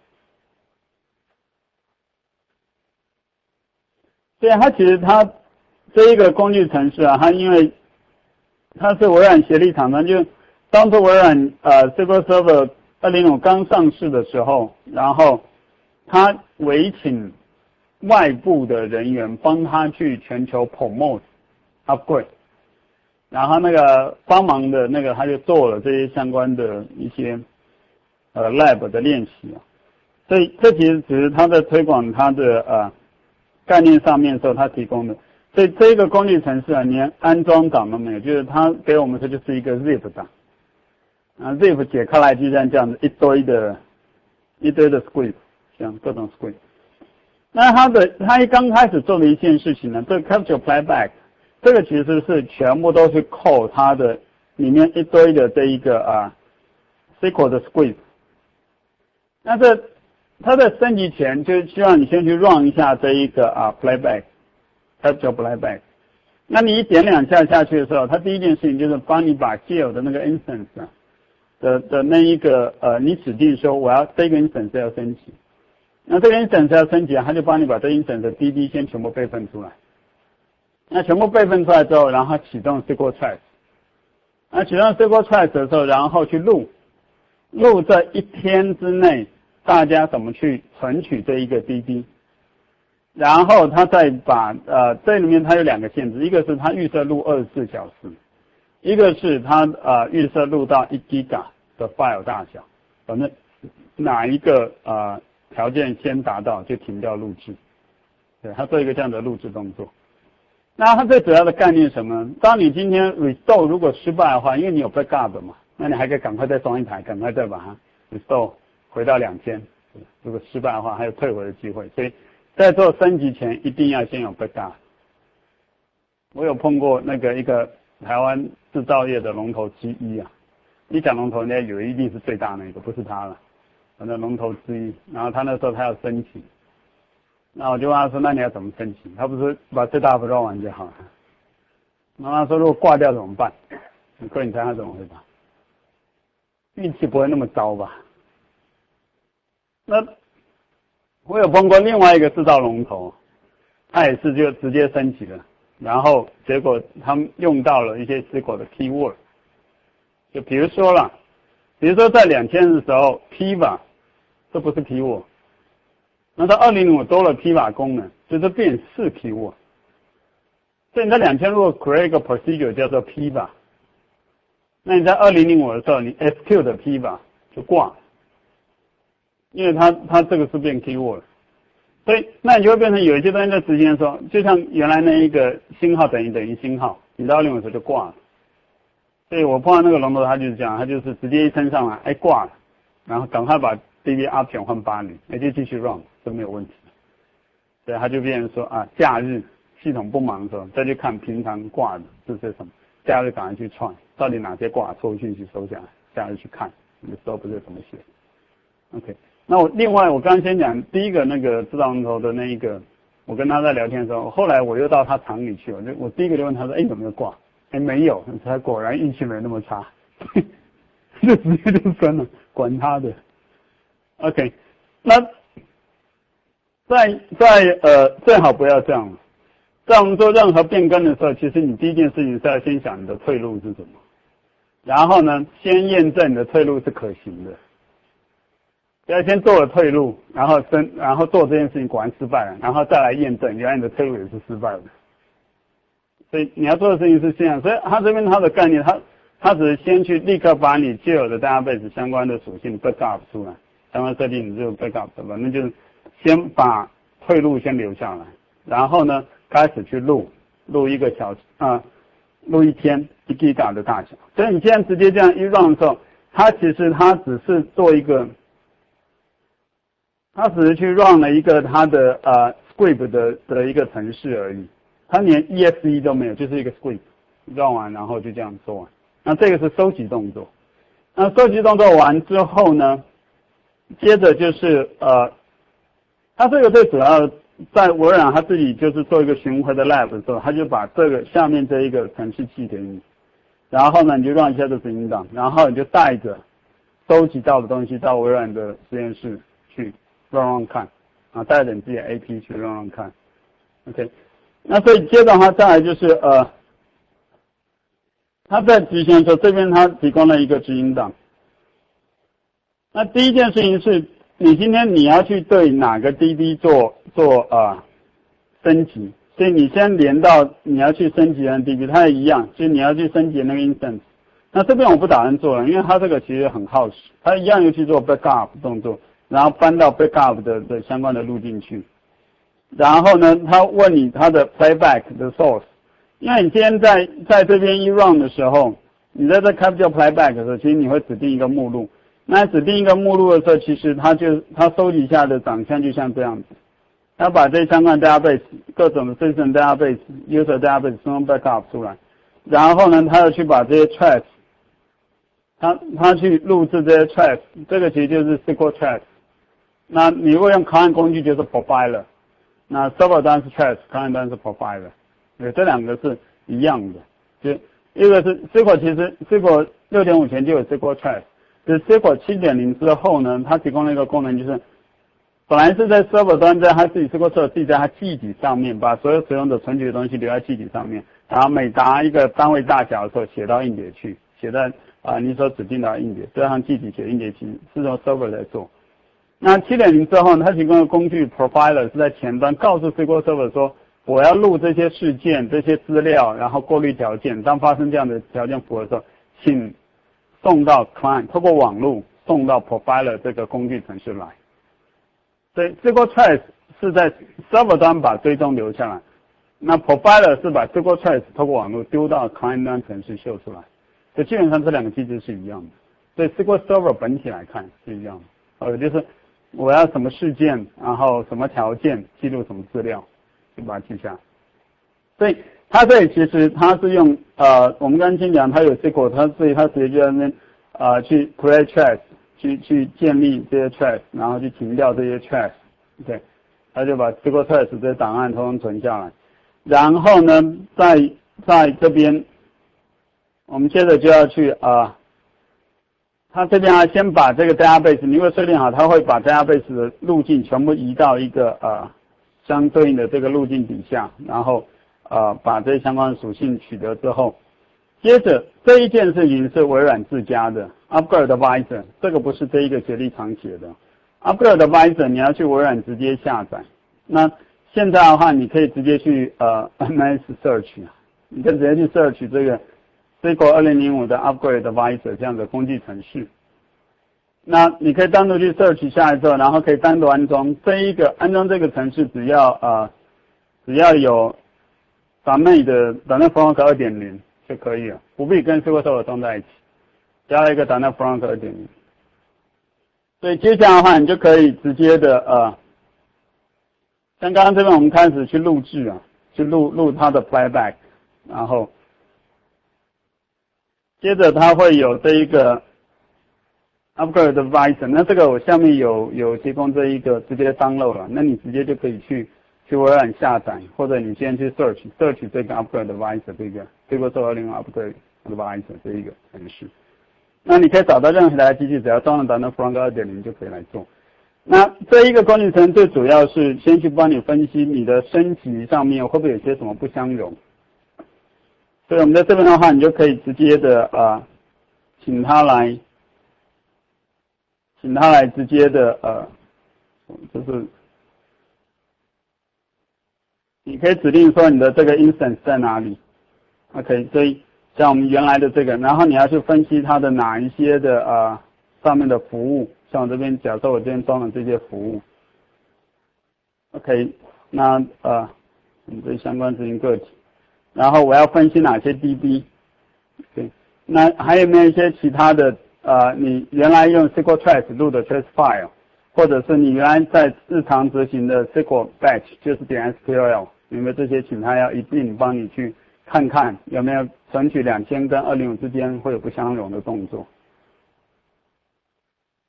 所以它其实它这一个工具程式啊，它因为它是微软协力厂商，就当初微软呃 S Q L Server 二点零五刚上市的时候，然后他委请外部的人员帮他去全球 promote upgrade， 然后那个帮忙的那个他就做了这些相关的一些呃 lab 的练习啊，所以这其实只是他在推广他的呃概念上面的时候他提供的。所以这个工具程式啊，连安装档都没有，就是他给我们说就是一个 zip 档，啊 zip 解开来就像这样子一堆的一堆的 script， 像各种 script。那他的他一刚开始做的一件事情呢，这个 capture playback， 这个其实是全部都是扣它的里面一堆的这一个啊 S Q L 的 script。那这它在升级前就希望你先去 run 一下这一个啊 playback。capture playback， 那你一点两下下去的时候，它第一件事情就是帮你把既有的那个 instance 啊的的那一个呃，你指定说我要这个 instance 要升级，那这个 instance 要升级，它就帮你把这 instance 的 D B 先全部备份出来。那全部备份出来之后，然后启动 S Q L trace， 那启动 S Q L trace 的时候，然后去录录这一天之内大家怎么去存取这一个 D B。然后他再把呃这里面它有两个限制，一个是它预设录二十四小时，一个是它呃预设录到一 Giga 的 file 大小，反正哪一个呃条件先达到就停掉录制，对，它做一个这样的录制动作。那它最主要的概念是什么？当你今天 restore 如果失败的话，因为你有 backup 嘛，那你还可以赶快再装一台，赶快再把它 restore 回到两千，如果失败的话还有退回的机会，所以在做升级前一定要先有 backup。我有碰过那个一个台湾制造业的龙头之一啊，一讲龙头人家以为一定是最大那个，不是他了，反正龙头之一。然后他那时候他要升级，那我就问他说：“那你要怎么升级？”他不是把最大的 run 完就好了。然后他说：“如果挂掉怎么办？”你快你猜他怎么回答？运气不会那么糟吧？那我有碰过另外一个制造龙头，他也是就直接升级了，然后结果他们用到了一些 S Q L 的 keyword， 就比如说啦，比如说在两千的时候 Piva 这不是 keyword， 那到二零零五多了 Piva 功能，所以这变是 keyword。所以你在两千如果 create 一个 procedure 叫做 Piva， 那你在二零零五的时候你 S Q 的 Piva 就挂了。因为它它这个是变 keyword， 所以那你就会变成有一些东西在执行的时候，就像原来那一个星号等于等于星号，你到二零五的时候就挂了。所以我碰到那个龙头，他就是这样，他就是直接一升上来，哎挂了，然后赶快把 D B option 换八零，哎就继续 run 都没有问题。所以他就变成说啊，假日系统不忙的时候，再去看平常挂的是些什么，假日赶快去 try 到底哪些挂错误讯息收下来，假日去看，你的时候不是怎么写 ？OK。那我另外我刚刚先讲第一个那个制造龙头的那一个，我跟他在聊天的时候，后来我又到他厂里去，我就我第一个就问他说：“哎，有没有挂？”哎，没有，他果然运气没那么差，就直接就升了，管他的。OK， 那在在呃最好不要这样。在我们做任何变更的时候，其实你第一件事情是要先想你的退路是什么，然后呢，先验证你的退路是可行的。要先做了退路，然后升，然后做这件事情果然失败了，然后再来验证原来你的退路也是失败的。所以你要做的事情是这样，所以他这边他的概念，他他只是先去立刻把你既有的 database 相关的属性 backup 出来，相关设定你就 backup 的吧，那就是先把退路先留下来，然后呢开始去录录一个小啊，录一天一 Giga 的大小。所以你现在直接这样一 run 的时候，它其实它只是做一个。他只是去 run 了一个他的呃 script 的的一个程式而已，他连 E X E 都没有，就是一个 script run 完然后就这样做完。那这个是收集动作， 那收集动作完之后呢，接着就是呃，它这个最主要在微软它自己就是做一个巡回的 lab 的时候，它就把这个下面这一个程式寄给你，然后呢你就run一下这指引档，然后你就带着收集到的东西到微软的实验室去 run run 看，啊，带着你自己的 A P 去 run run 看 ，OK， 那所以接着的话再来就是呃。他在执行的时候，这边他提供了一个指引档。那第一件事情是，你今天你要去对哪个 D B 做做呃升级，所以你先连到你要去升级的 D B， 它也一样，就是你要去升级那个 instance。那这边我不打算做了，因为它这个其实很耗时，它一样又去做 backup 动作，然后搬到 backup 的的相关的路径去。然后呢，他问你它的 playback 的 source。因为你今天在在这边一 run 的时候，你在这 capture playback 的时候，其实你会指定一个目录。那指定一个目录的时候，其实它就它收集下的长相就像这样子。它把这相关 database 各种的 system database、user database 通通 backup 出来，然后呢，它又去把这些 trace， 它它去录制这些 trace， 这个其实就是 S Q L trace。那你如果用 client 工具就是 profiler， 那 server 端是 trace，client 端是 profiler。对，这两个是一样的，就一个是 S Q L， 其实 S Q L 六点五 前就有 S Q L trace， 就是 S Q L 七点零 之后呢，它提供了一个功能，就是本来是在 server 端在它自己 S Q L server 自己在它记体上面，把所有使用者存取的东西留在记体上面，然后每达一个单位大小的时候写到硬碟去，写在啊、呃、你所指定的硬碟，这样记体写硬碟其实是用 server 来做。那 七点零 之后呢，它提供的工具 profiler 是在前端告诉 S Q L server 说，我要录这些事件、这些资料，然后过滤条件。当发生这样的条件符合的时候，请送到 client， 透过网路送到 profiler 这个工具程式来。所以 S Q L trace 是在 server 端把追踪留下来，那 profiler 是把 S Q L trace 透过网路丢到 client 端程式秀出来。所以基本上这两个机制是一样的。所以 S Q L server 本体来看是一样的，呃，就是我要什么事件，然后什么条件，记录什么资料。就把它记下，所以它这里其实它是用呃，我们刚才讲它有 S Q L， 它所以它直接就在那边呃去 create trace， 去去建立这些 trace， 然后去停掉这些 trace， 对，它就把 S Q L trace 这些档案统统存下来，然后呢，在在这边，我们接着就要去啊、呃，它这边啊先把这个 database， 你如果设定好，它会把 database 的路径全部移到一个呃。相对应的这个路径底下，然后呃把这些相关的属性取得之后，接着这一件事情是微软自家的 Upgrade Advisor， 这个不是这一个协力常写的 Upgrade Advisor， 你要去微软直接下载。那现在的话，你可以直接去呃 M S Search， 你可以直接去 Search 这个 S Q L 二零零五的 Upgrade Advisor 这样的工具程式。那你可以单独去 search 下来之后，然后可以单独安装这一个安装这个程式，只要呃只要有咱们的 .NET Framework 二点零 就可以了，不必跟 S Q L Server 装在一起，加了一个 .NET Framework 二点零。所以接下来的话，你就可以直接的呃，像刚刚这边我们开始去录制啊，去录录它的 playback， 然后接着它会有这一个。Upgrade Advisor， 那这个我下面有有提供这一个直接 download 了，那你直接就可以去去微软下载，或者你先去 search search 这个 Upgrade Advisor 这个 S Q L Server 二零零 Upgrade Advisor 这一个程式，那你可以找到任何一台机器，只要装了 .NET Framework 二点零 就可以来做。那这一个工具层最主要是先去帮你分析你的升级上面会不会有些什么不相容，所以我们在这边的话，你就可以直接的呃，请他来。请他来直接的呃，就是你可以指定说你的这个 instance 在哪里 ，OK， 所以像我们原来的这个，然后你要去分析它的哪一些的呃上面的服务，像我这边假设我这边装了这些服务 ，OK， 那呃我们这相关执行个体，然后我要分析哪些 D B， 对，那还有没有一些其他的？呃，你原来用 S Q L trace 录的 trace file， 或者是你原来在日常执行的 S Q L batch， 就是点 S Q L， 有没有这些，请他要一并帮你去看看有没有存取两千跟二零五之间会有不相容的动作。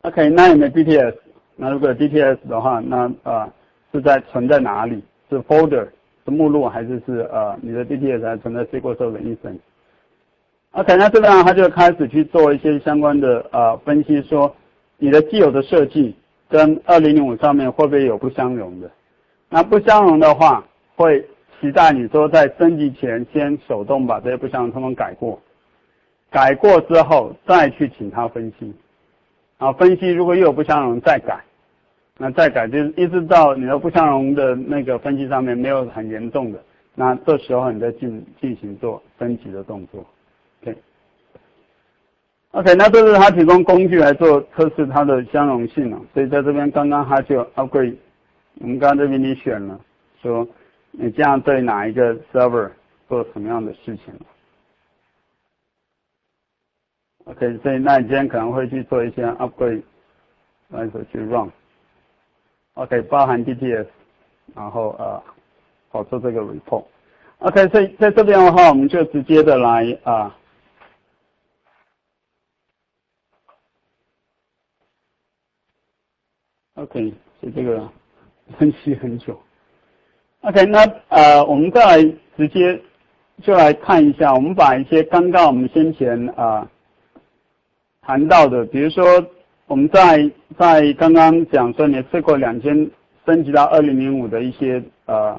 OK， 那有没有 D T S？ 那如果有 D T S 的话，那呃是在存在哪里？是 folder 是目录，还是是呃你的 D T S 还存在 S Q L Server 的 instance？OK， 那这边他就开始去做一些相关的呃分析，说你的既有的设计跟二零零五上面会不会有不相容的？那不相容的话，会期待你说在升级前先手动把这些不相容通通改过，改过之后再去请他分析，然后分析如果又有不相容再改，那再改就是一直到你的不相容的那个分析上面没有很严重的，那这时候你再进进行做升级的动作。OK， OK， 那这是他提供工具来做测试它的相容性了，所以在这边刚刚他就 upgrade， 我们刚刚这边你选了，说你这样对哪一个 server 做什么样的事情 ？OK， 所以那你今天可能会去做一些 upgrade 来说去 run。OK， 包含 D T S， 然后呃，好做这个 report。OK， 所以在这边的话，我们就直接的来啊。呃 OK， 所以这个分析很久。OK， 那呃，我们再来直接就来看一下，我们把一些刚刚我们先前啊、呃、谈到的，比如说我们在在刚刚讲说你 S Q L 两千升级到二零零五的一些呃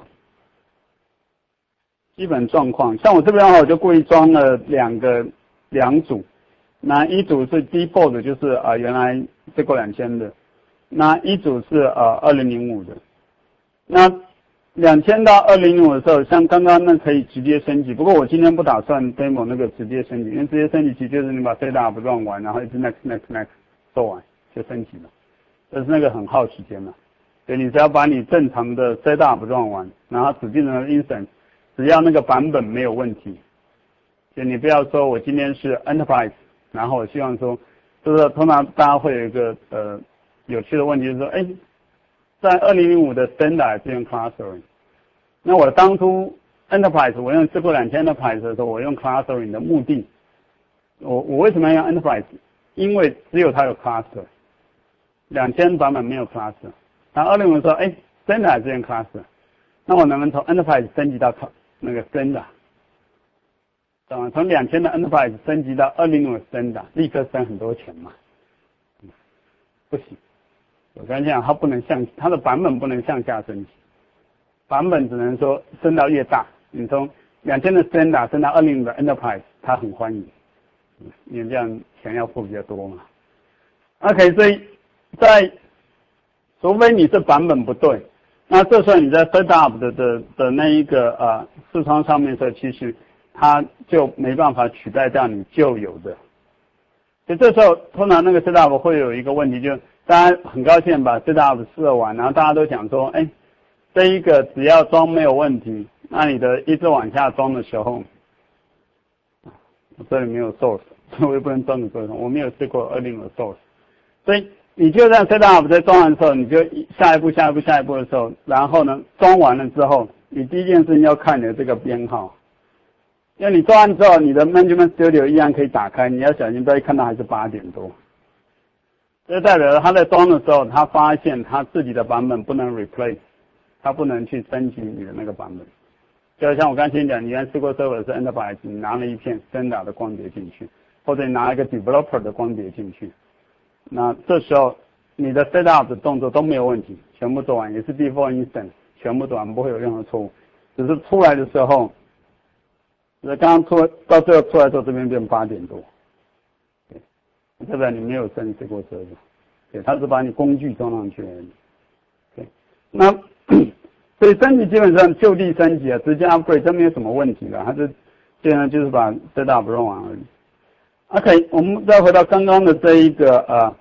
基本状况，像我这边的话，我就故意装了两个两组，那一组是 default 就是啊、呃、原来 S Q L 两千的。那一组是呃二零零五的，那两千到二零零五的时候，像刚刚那可以直接升级。不过我今天不打算 demo 那个直接升级，因为直接升级其实就是你把 setup run 完，然后一直 next next next 做完就升级了，但是那个很耗时间了。所以你只要把你正常的 setup run 完，然后指定的 instance， 只要那个版本没有问题，就你不要说我今天是 enterprise， 然后我希望说，就是通常大家会有一个呃。有趣的问题就是说，哎，在二零零五的 standard 是用 clustering， 那我当初 enterprise 我用 S Q L 两千 enterprise 的时候，我用 clustering 的目的，我我为什么要用 enterprise？ 因为只有它有 cluster， 两千版本没有 cluster。那二零零五说，哎 ，standard 是用 cluster， 那我能不能从 enterprise 升级到那个 standard？ 懂吗？从两千的 enterprise 升级到二零零五 standard， 立刻省很多钱嘛？不行。我刚才讲，它不能向它的版本不能向下升级，版本只能说升到越大。你从两千的 standard 升到二零的 enterprise， 它很欢迎，因为这样钱要付比较多嘛。OK， 所以在除非你是版本不对，那这时候你在 setup 的的的那一个呃视窗上面的时候，其实它就没办法取代掉你旧有的。所以这时候通常那个 setup 会有一个问题，就大家很高兴把 setup 试完，然后大家都讲说，哎，这一个只要装没有问题，那你的一直往下装的时候，我这里没有 source， 所以我也不能装你 source， 我没有试过二零的 source， 所以你就在 setup 在装完的时候，你就下一步下一步下一步的时候，然后呢装完了之后，你第一件事情要看你的这个编号。因为你装完之后，你的 Management Studio 一样可以打开，你要小心不要一看到还是八点多。这代表他在装的时候，他发现他自己的版本不能 replace， 他不能去升级你的那个版本。就像我刚才先讲，你原 S Q L Server 是 Enterprise， 你拿了一片 Standard 的光碟进去，或者你拿一个 Developer 的光碟进去，那这时候你的 Setup 的动作都没有问题，全部做完，也是 Default Instance， 全部做完，不会有任何错误，只是出来的时候。刚刚出到最后出来之后，这边变八点多，对，代表你没有升 S Q L Server，对，他是把你工具装上去而已，对，那所以升级基本上就地升级啊，直接 upgrade 这没有什么问题了，它是基本上就是把 setup run 完而已。OK， 我们再回到刚刚的这一个呃，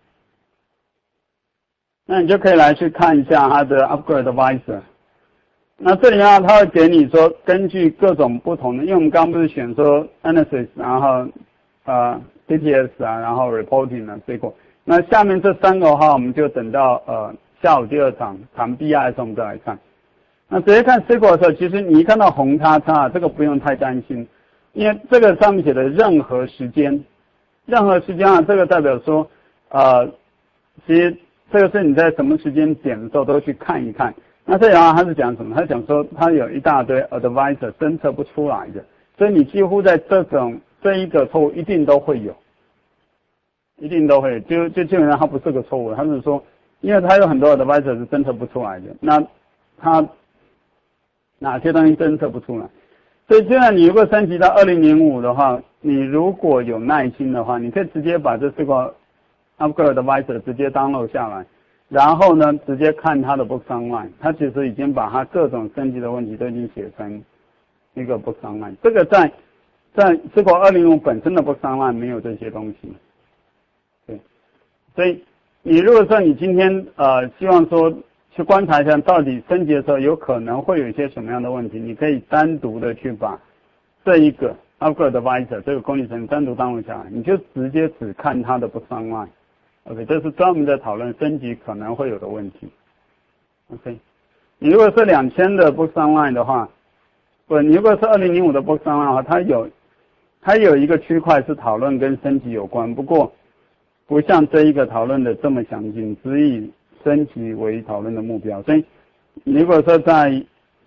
那你就可以来去看一下它的 upgrade advisor。那这里面它会给你说，根据各种不同的，因为我们刚刚不是选说 analysis， 然后呃 D T S 啊，然后 reporting 啊，结果那下面这三个的话，我们就等到呃下午第二场谈 B I 的时候我们再来看。那直接看 S Q L 的时候，其实你一看到红叉叉，这个不用太担心，因为这个上面写的任何时间，任何时间啊，这个代表说呃其实这个是你在什么时间点的时候都去看一看。那这然后他是讲什么？他讲说他有一大堆 advisor 侦测不出来的，所以你几乎在这种这一个错误一定都会有，一定都会有，就就基本上它不是个错误，他是说，因为它有很多 advisor 是侦测不出来的，那它哪些东西侦测不出来？所以，既然你如果升级到二零零五的话，你如果有耐心的话，你可以直接把这四个 upgrade advisor 直接 download 下来，然后呢，直接看它的 books online， 它其实已经把它各种升级的问题都已经写成一个 books online。这个在在这个二零零五本身的 books online 没有这些东西。对，所以你如果说你今天呃希望说去观察一下到底升级的时候有可能会有一些什么样的问题，你可以单独的去把这一个 upgrade advisor 这个工具层单独登录下来，你就直接只看它的 books online。OK， 这是专门在讨论升级可能会有的问题。OK， 你如果是两千的 books online 的话，不，你如果是二零零五的 books online 的话，它有它有一个区块是讨论跟升级有关，不过不像这一个讨论的这么详尽，只以升级为讨论的目标。所以如果说在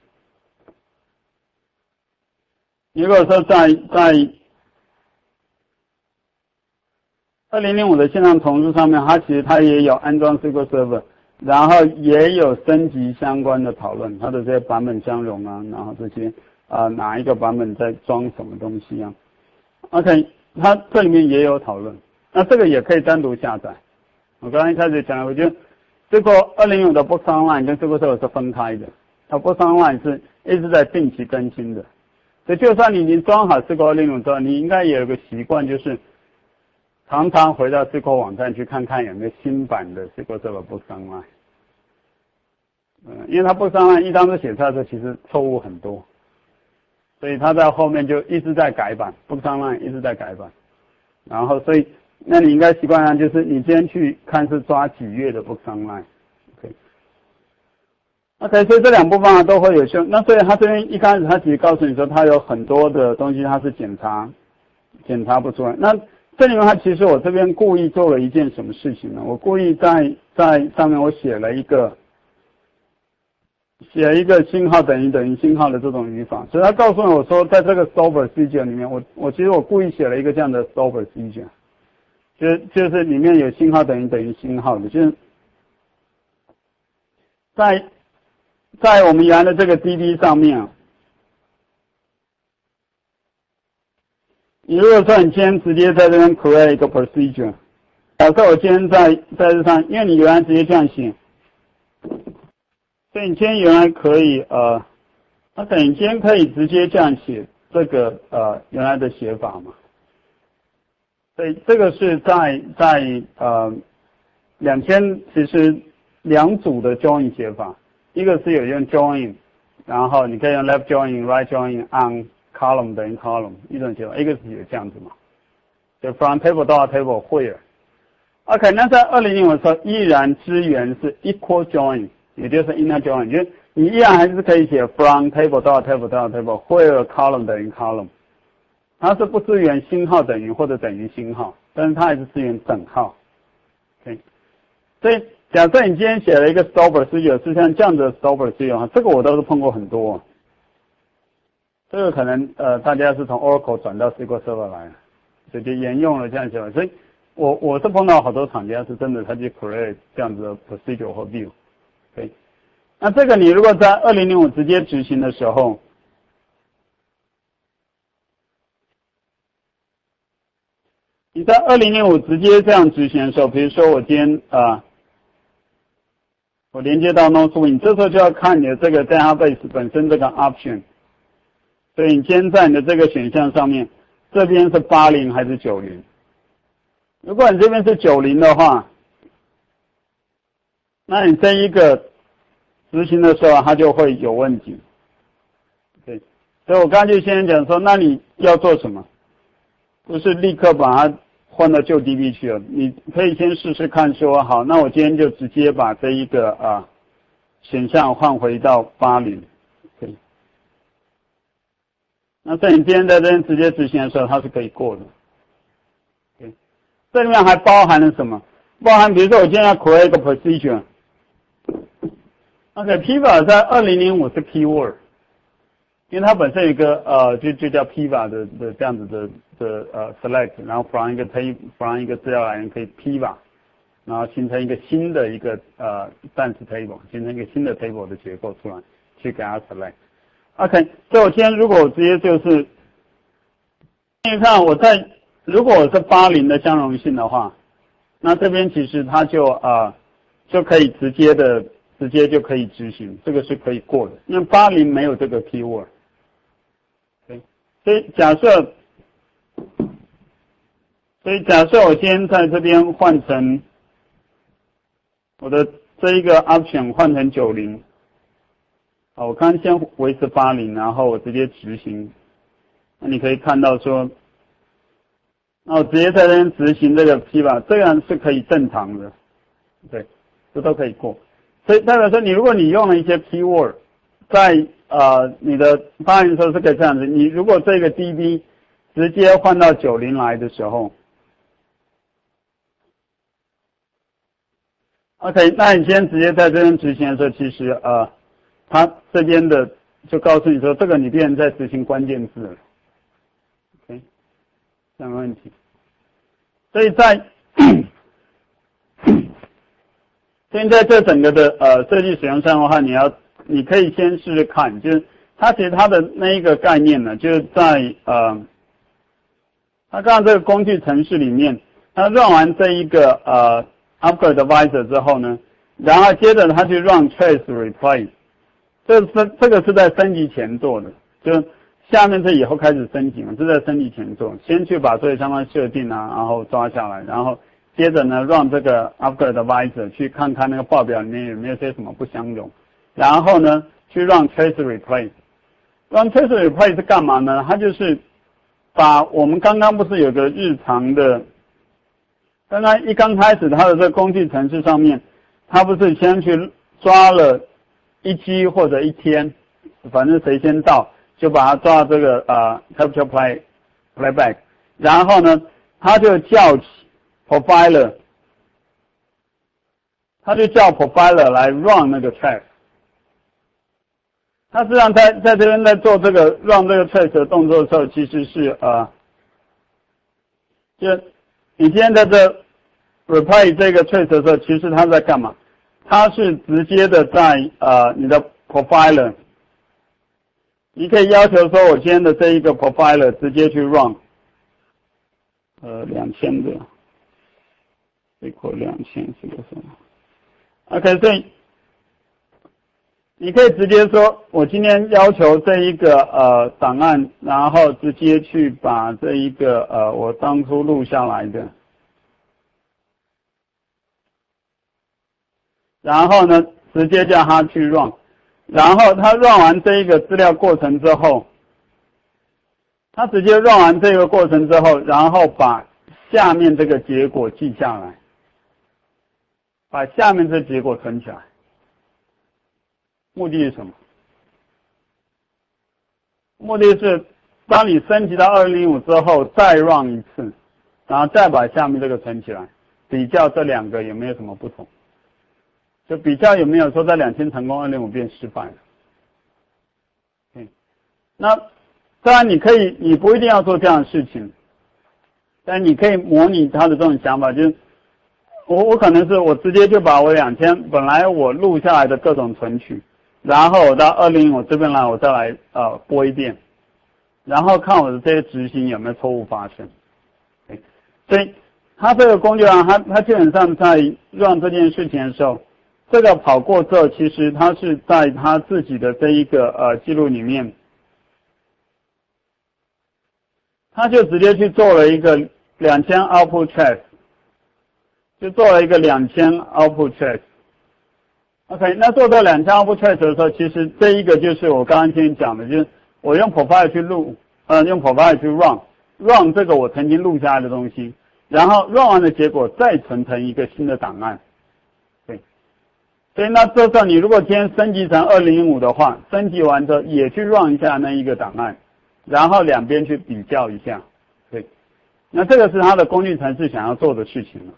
如果说在在二零零五的线上同事上面，它其实它也有安装 S Q L Server， 然后也有升级相关的讨论，它的这些版本相容啊，然后这些啊、呃、哪一个版本在装什么东西啊 ，OK， 它这里面也有讨论，那这个也可以单独下载。我刚刚一开始讲了，我觉得这个二零零五的 Books Online 跟 S Q L Server 是分开的，它 Books Online 是一直在定期更新的，所以就算你已经装好 S Q L 二零零五之后，你应该也有个习惯，就是常常回到 S Q L 网站去看看有没有新版的 S Q L Server Books Online。嗯，因为它 Books Online 一当时写出来的时候，其实错误很多，所以它在后面就一直在改版 ，Books Online 一直在改版，然后所以那你应该习惯上就是你今天去看是抓几月的 Books Online。OK， OK， 所以这两部分啊都会有修。那所以他这边一开始他其实告诉你说，他有很多的东西他是检查检查不出来。那这里面他其实我这边故意做了一件什么事情呢？我故意在在上面我写了一个写一个星号等于等于星号的这种语法，所以他告诉我说，在这个 store procedure 里面，我我其实我故意写了一个这样的 store procedure， 就就是里面有星号等于等于星号的，就是在在我们原来的这个 D B 上面啊。你如果说你今天直接在这边 create 一个 procedure， 假设我今天在在这上，因为你原来直接这样写，所以你今天原来可以呃，那等于今天可以直接这样写这个呃原来的写法嘛？所以这个是在在呃两千其实两组的 join 写法，一个是有用 join， 然后你可以用 left join、right join on column 等于 column 一种写法，一个是有这样子嘛，就 from table 到 table where。OK， 那在二零零五的时候依然支援是 equal join， 也就是 inner join， 就是你依然还是可以写 from table 到 table 到 table where column 等于 column， 它是不支援星号等于或者等于星号，但是它还是支援等号。OK， 所以假设你今天写了一个 store procedure 是像这样的 store procedure， 这个我倒是碰过很多。这个可能呃大家是从 Oracle 转到 S Q L Server 来，所以就沿用了这样写法。所以我我是碰到好多厂家是真的他就 create 这样子的 procedure 或 view。OK， 那这个你如果在二零零五直接执行的时候，你在二零零五直接这样执行的时候，比如说我今天啊、呃，我连接到 NoSwing， 这时候就要看你的这个 database 本身这个 option。所以你今天在你的这个选项上面，这边是八十还是九十？如果你这边是九十的话，那你这一个执行的时候它就会有问题。对，所以我刚才就先讲说，那你要做什么？不是立刻把它换到旧 D B 去了，你可以先试试看说，好，那我今天就直接把这一个啊选项换回到八十。那在你今天在这边直接执行的时候，它是可以过的。Okay， 这里面还包含了什么？ 包含比如说我今天要 create 一个 procedure。OK，Piva 在二零零五是 keyword， 因为它本身有一个呃就就叫 Piva 的的这样子的的呃 select， 然后 from 一个 table from 一个资料来源可以 Piva， 然后形成一个新的一个呃暂时 table， 形成一个新的 table 的结构出来，去给它 select。OK， 所以我今天如果我直接就是你看我在如果我是八零的相容性的话，那这边其实它就呃就可以直接的直接就可以执行，这个是可以过的，因为八零没有这个 keyword。对，所以假设所以假设我先在这边换成我的这一个 option 换成九十，好，我刚先维持八十，然后我直接执行。那你可以看到说，那我直接在这边执行这个 Piva， 这样是可以正常的，对，这都可以过。所以代表说，你如果你用了一些 keyword， 在呃你的八十的时候是可以这样子。你如果这个 D B 直接换到九十来的时候 ，OK， 那你先直接在这边执行的时候，其实呃，它这边的就告诉你说，这个你变成在执行关键字了。OK， 这样的问题。所以在现在这整个的呃设计使用上的话，你要你可以先试试看，就是它其实它的那一个概念呢，就是在呃，它刚刚这个工具程式里面，它 run 完这一个呃 upgrade advisor 之后呢，然后接着它去 run trace replace， 这是这个是在升级前做的，就下面这以后开始升级嘛，是在升级前做，先去把这些相关设定啊，然后抓下来，然后接着呢，让这个 upgrade advisor 去看看那个报表里面有没有些什么不相容，然后呢，去让 trace replace。让 trace replace 是干嘛呢？它就是把我们刚刚不是有个日常的，刚刚一刚开始它的这个工具程式上面，它不是先去抓了一 G 或者一天，反正谁先到就把它抓到这个呃 capture play playback， 然后呢，它就叫起profiler， 他就叫 profiler 来 run 那个 trace， 他实际上在在这边在做这个 run 这个 trace 的动作的时候，其实是呃，就你今天在这 replay 这个 trace 的时候，其实他在干嘛？他是直接的在呃你的 profiler， 你可以要求说我今天的这一个 profiler 直接去 run， 呃两千的。equal 两千是个什么 ？OK， 所以你可以直接说，我今天要求这一个呃档案，然后直接去把这一个呃我当初录下来的，然后呢直接叫它去 run， 然后它 run 完这一个资料过程之后，它直接 run 完这个过程之后，然后把下面这个结果记下来。把下面这结果存起来，目的是什么？目的是当你升级到二零零五之后再 run 一次，然后再把下面这个存起来，比较这两个有没有什么不同？就比较有没有说在两千成功，二零五变失败了。嗯，那当然你可以，你不一定要做这样的事情，但你可以模拟他的这种想法，就是我我可能是我直接就把我两千本来我录下来的各种存取，然后我到二零零五这边来，我再来呃播一遍，然后看我的这些执行有没有错误发生。Okay， 所以它这个工具啊，它它基本上在让这件事情的时候，这个跑过之后，其实它是在它自己的这一个呃记录里面，它就直接去做了一个两千 output trace。就做了一个两千 output trace。OK， 那做这两千 output trace 的时候，其实这一个就是我刚刚今天讲的，就是我用 profiler 去录，呃，用 profiler 去 run，run 这个我曾经录下来的东西，然后 run 完的结果再存成一个新的档案。对，所以那这时候你如果今天升级成二零零五的话，升级完之后也去 run 一下那一个档案，然后两边去比较一下。对，那这个是它的工具程式想要做的事情了。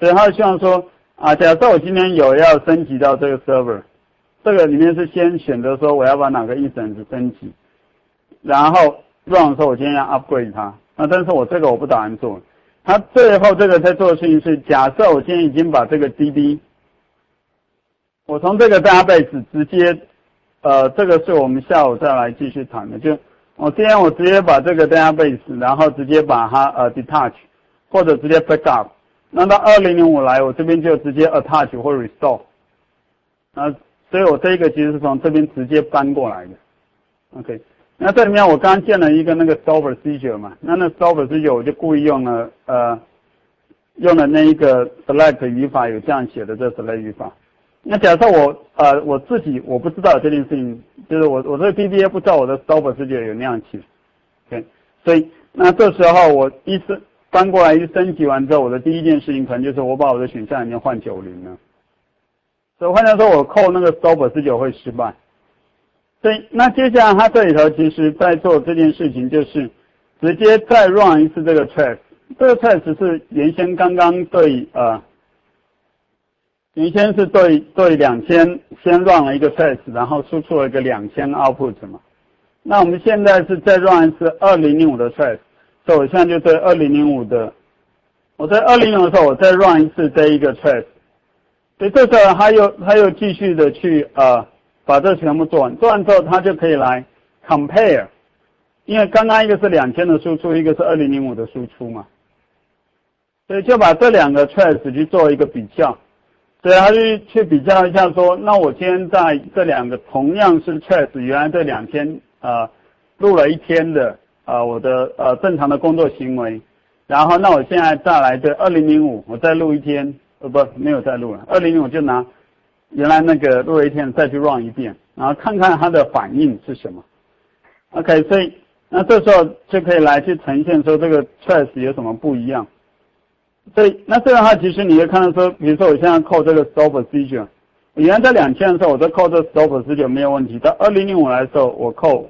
所以他希望说啊，假设我今天有要升级到这个 server， 这个里面是先选择说我要把哪个 instance 升级，然后 run 的时候我今天要 upgrade 它，那但是我这个我不打算做。他最后这个在做的事情是，假设我今天已经把这个 D B， 我从这个 database 直接，呃，这个是我们下午再来继续谈的，就我今天我直接把这个 database， 然后直接把它呃 detach， 或者直接 backup， 那到二零零五来，我这边就直接 attach 或 restore， 那所以我这个其实是从这边直接搬过来的 ，OK。那这里面我刚刚建了一个那个 store procedure 嘛，那那 store procedure 我就故意用了呃用了那一个 select 语法，有这样写的这 select 语法。那假设我呃我自己我不知道这件事情，就是我我这个 D B A 不知道我的 store procedure 有那样写 ，OK， 所以那这时候我一升搬过来一升级完之后，我的第一件事情可能就是我把我的选项里面换九零了，所以换句话说我扣那个 store procedure 会失败。所以，那接下来他这里头其实在做这件事情，就是直接再 run 一次这个 trace。这个 trace 是原先刚刚对呃，原先是对对两千先 run 了一个 trace， 然后输出了一个两千 output 嘛。那我们现在是再 run 一次二零零五的 trace， 所以我现在就对二零零五的，我在二零零五的时候我再 run 一次这一个 trace。所以这时候他又他又继续的去呃。把这全部做完，做完之后，它就可以来 compare， 因为刚刚一个是两千的输出，一个是二零零五的输出嘛，所以就把这两个 trace 去做一个比较，所以他就去比较一下说，那我今天在这两个同样是 trace， 原来这两千呃录了一天的呃我的呃正常的工作行为，然后那我现在再来这二零零五，我再录一天，呃不没有再录了，二零零五就拿。原来那个录了一天再去 run 一遍，然后看看它的反应是什么。OK， 所以那这时候就可以来去呈现说这个 trace 有什么不一样。所以那这样的话，其实你会看到说，比如说我现在扣这个 store procedure， 原来在两千的时候我在扣这个 store procedure 没有问题，到二零零五来的时候我扣，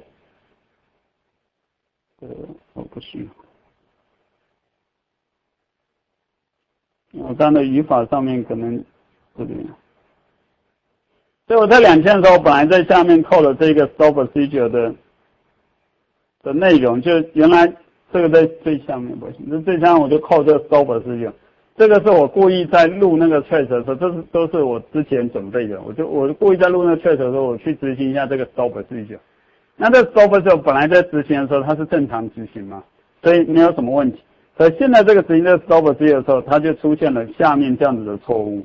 呃，哦不是，我刚刚的语法上面可能这里。所以我在两千的时候，本来在下面扣了这个 store procedure 的的内容，就原来这个在最下面不行，这最下面我就扣这个 store procedure， 这个是我故意在录那个 trace 的时候，这是都是我之前准备的，我就我故意在录那个 trace 的时候，我去执行一下这个 store procedure。那这个 store procedure 本来在执行的时候，它是正常执行嘛，所以没有什么问题。可现在这个执行这个 store procedure 的时候，它就出现了下面这样子的错误。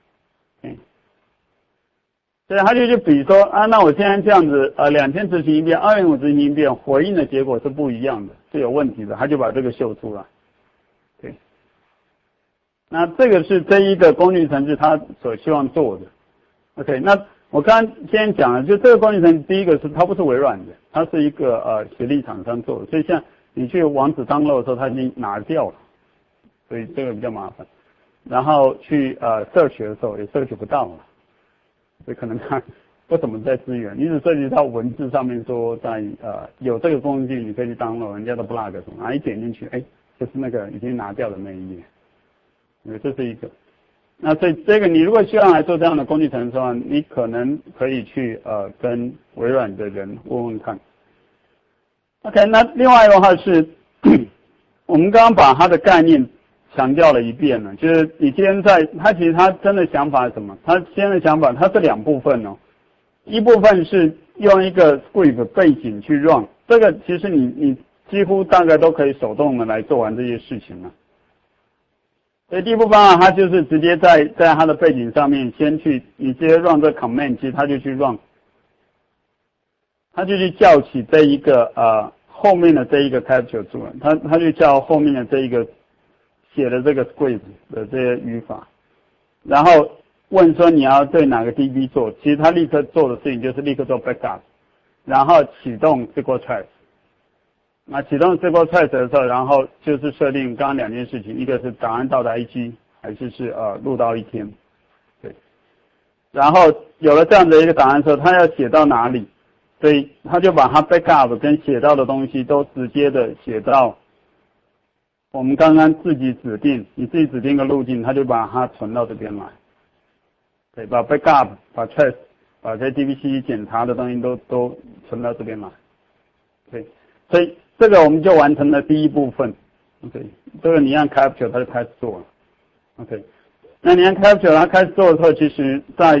所以他就去比说啊，那我现在这样子呃两千执行一遍，二零五执行一遍，回应的结果是不一样的，是有问题的，他就把这个秀出来。对，那这个是这一个工具程序他所希望做的。OK， 那我刚刚先讲了，就这个工具程序，第一个是它不是微软的，它是一个呃协力厂商做的，所以像你去网址download的时候，它已经拿掉了，所以这个比较麻烦。然后去呃 search 的时候也 search 不到了。所以可能它不怎么在支援，你只涉及到文字上面说在呃有这个工具你可以去 download 人家的 blog 什么，然后一点进去，哎，就是那个已经拿掉的那一页，呃，这是一个。那所以这个你如果需要来做这样的工具程序的话，你可能可以去呃跟微软的人问问看。OK， 那另外一个话是，我们刚刚把它的概念强调了一遍了，就是你今天在他其实他真的想法是什么？他今天的想法，它是两部分哦，一部分是用一个 script 背景去 run， 这个其实你你几乎大概都可以手动的来做完这些事情了。所以第一部分啊，它就是直接在在它的背景上面先去，你直接 run 这 command， 其实它就去 run， 它就去叫起这一个呃后面的这一个 capture 出来，它它就叫后面的这一个。写的这个 script 的这些语法，然后问说你要对哪个 D B 做，其实他立刻做的事情就是立刻做 backup， 然后启动 S Q L trace。那启动 S Q L trace 的时候，然后就是设定刚刚两件事情，一个是档案到达一 G， 还是是呃录到一天，对。然后有了这样的一个档案之后，他要写到哪里，所以他就把他 backup 跟写到的东西都直接的写到我们刚刚自己指定，你自己指定个路径，它就把它存到这边来。对，把 backup、把 trace、把这 D B C 检查的东西都都存到这边来。对，所以这个我们就完成了第一部分。OK， 这个你按 capture 它就开始做了。OK， 那你按 capture 它开始做的时候，其实在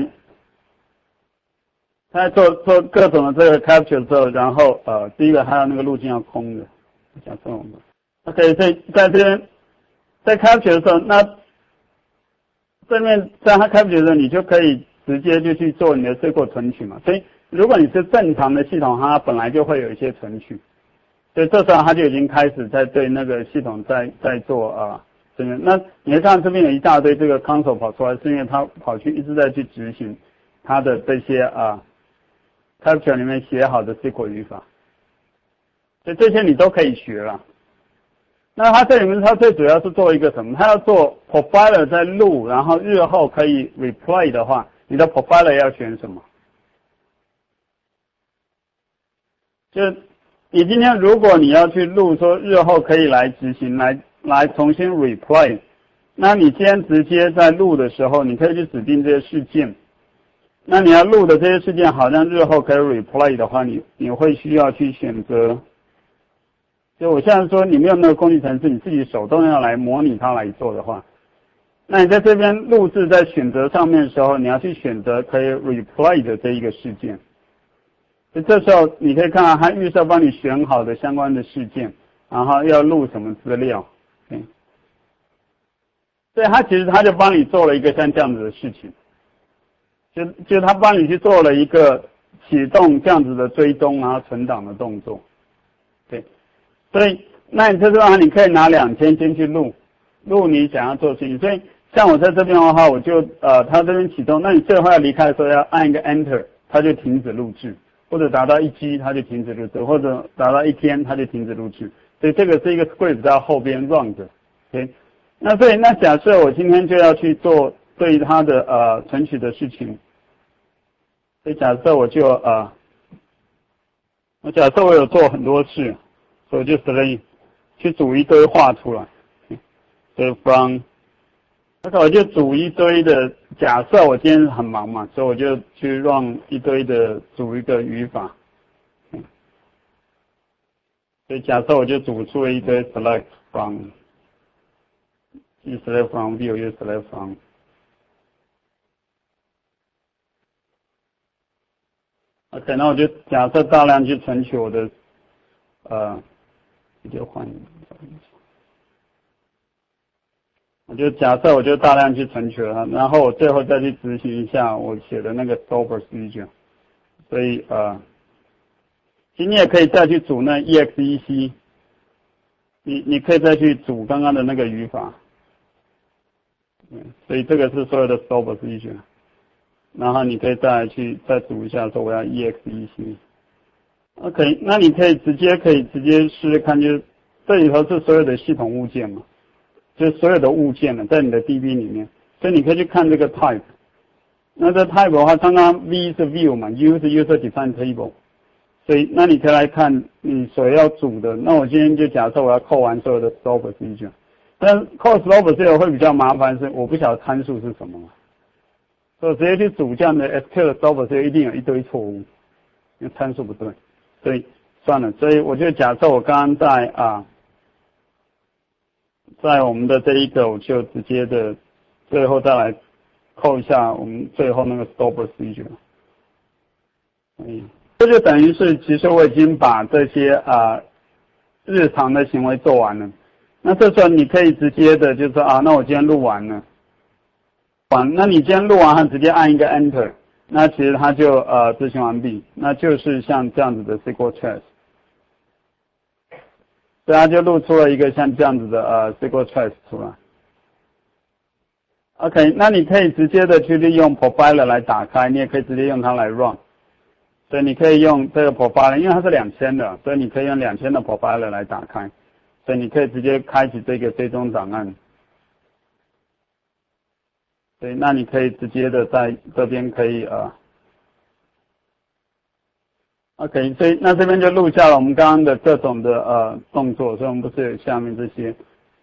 它在做做各种的这个 capture 之后，然后呃，第一个它的那个路径要空的，假设我们 OK， 所以在这边在 capture 的时候，那这面在它 capture 的时候，你就可以直接就去做你的 S Q L 存取嘛。所以如果你是正常的系统，它本来就会有一些存取。所以这时候它就已经开始在对那个系统在在做啊这边。那你会看这边有一大堆这个 console 跑出来，是因为它跑去一直在去执行它的这些啊 capture 里面写好的 S Q L 语法。所以这些你都可以学了。那它这里面它最主要是做一个什么？它要做 profiler 在录，然后日后可以 replay 的话，你的 profiler 要选什么？就你今天如果你要去录说日后可以来执行来来重新 replay， 那你今天直接在录的时候，你可以去指定这些事件。那你要录的这些事件好像日后可以 replay 的话，你你会需要去选择。就我现在说你没有那个工具程式，你自己手动要来模拟它来做的话，那你在这边录制在选择上面的时候，你要去选择可以 replay 的这一个事件。所以这时候你可以看到它预设帮你选好的相关的事件，然后要录什么资料。嗯，所以它其实它就帮你做了一个像这样子的事情，就就它帮你去做了一个启动这样子的追踪然后存档的动作。对，所以那你这地方你可以拿两千先去录录你想要做的事情。所以像我在这边的话，我就呃它这边启动，那你最后要离开的时候要按一个 Enter， 它就停止录制。或者达到一 G 它就停止录制，或者达到一天它就停止录制，所以这个是一个 script 在后边 run 的 ，OK。那所以那假设我今天就要去做对于它的呃存取的事情，所以假设我就呃，我假设我有做很多事，所以我就 select 去组一堆画出来，所以 from。那我就组一堆的，假设我今天很忙嘛，所以我就去让一堆的组一个语法。嗯，所以假设我就组出了一堆 select from， select from view 又 select from。OK， 那我就假设大量去存取我的，呃，我就换一个。我就假设我就大量去存取了，然后我最后再去执行一下我写的那个 store procedure。所以呃，其实你也可以再去组那 exec， 你你可以再去组刚刚的那个语法。嗯，所以这个是所有的 store procedure。然后你可以再去再组一下说我要 exec。OK， 那你可以直接可以直接试试看，就是这里头是所有的系统物件嘛。就是所有的物件呢，在你的 D B 里面，所以你可以去看这个 type。那这 type 的话，刚刚 V 是 view 嘛 ，U 是 user defined table， 所以那你可以来看你所要组的。那我今天就假设我要扣完所有的 store procedure， 但扣 store procedure 会比较麻烦，是我不晓得参数是什么嘛，所以我直接去组这样的 S Q L 的 store procedure 一定有一堆错误，因为参数不对，所以算了。所以我就假设我刚刚在啊。在我们的这一个，我就直接的最后再来扣一下我们最后那个 store procedure。嗯，这就等于是其实我已经把这些啊日常的行为做完了。那这时候你可以直接的就是说啊，那我今天录完了，完，那你今天录完后直接按一个 enter， 那其实它就呃执行完毕，那就是像这样子的 S Q L trace。所以它就录出了一个像这样子的呃 S Q L trace 出来。OK， 那你可以直接的去利用 profiler 来打开，你也可以直接用它来 run。所以你可以用这个 profiler， 因为它是两千的，所以你可以用两千的 profiler 来打开。所以你可以直接开启这个追踪档案。所以那你可以直接的在这边可以呃。OK， 所以那这边就录下了我们刚刚的各种的呃动作，所以我们不是有下面这些，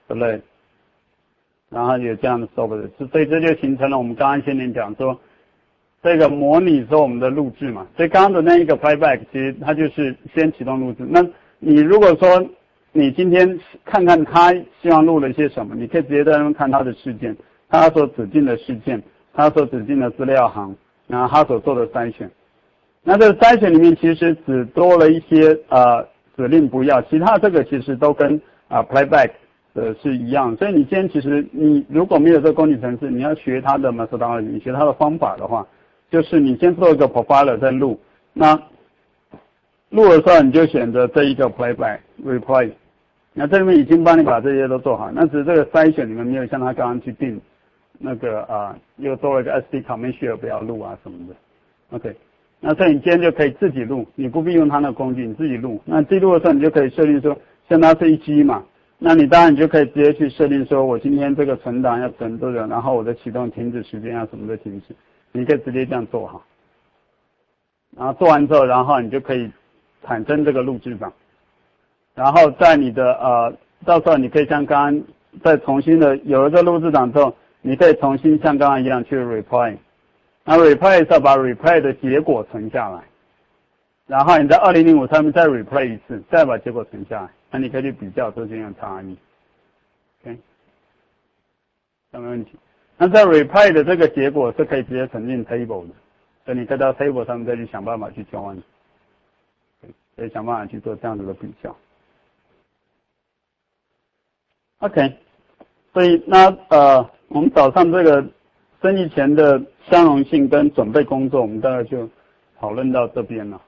对不对？然后有这样的 software， 所以这就形成了我们刚刚先前讲说，这个模拟说我们的录制嘛。所以刚刚的那一个 playback 其实它就是先启动录制。那你如果说你今天看看他希望录了一些什么，你可以直接在那边看他的事件，他所指定的事件，他所指定的资料行，然后他所做的筛选。那这个筛选里面其实只多了一些呃指令不要，其他这个其实都跟啊、呃、playback 的是一样。所以你今天其实你如果没有这个工具程式，你要学它的 methodology， 你学它的方法的话，就是你先做一个 profiler 再录，那录的时候你就选择这一个 playback replay。那这里面已经帮你把这些都做好，那只是这个筛选里面没有像他刚刚去定那个啊、呃，又多了一个 S D command share 不要录啊什么的。OK， 那所以你今天就可以自己录，你不必用他那个工具，你自己录。那记录的时候你就可以设定说，像它是一 G 嘛，那你当然你就可以直接去设定说，我今天这个存档要存多久，然后我的启动停止时间要什么的停止，你可以直接这样做好。然后做完之后，然后你就可以产生这个录制档。然后在你的呃，到时候你可以像刚刚再重新的有了这录制档之后，你可以重新像刚刚一样去 replay。那 replay 是要把 replay 的结果存下来，然后你在二零零五上面再 replay 一次，再把结果存下来，那你可以去比较这些样差异。OK， 有没有问题？那在 replay 的这个结果是可以直接存进 table 的，所以你可以到 table 上面再去想办法去交换，可以想办法去做这样子的比较。OK， 所以那呃，我们早上这个生意前的相容性跟准备工作，我们大概就讨论到这边了。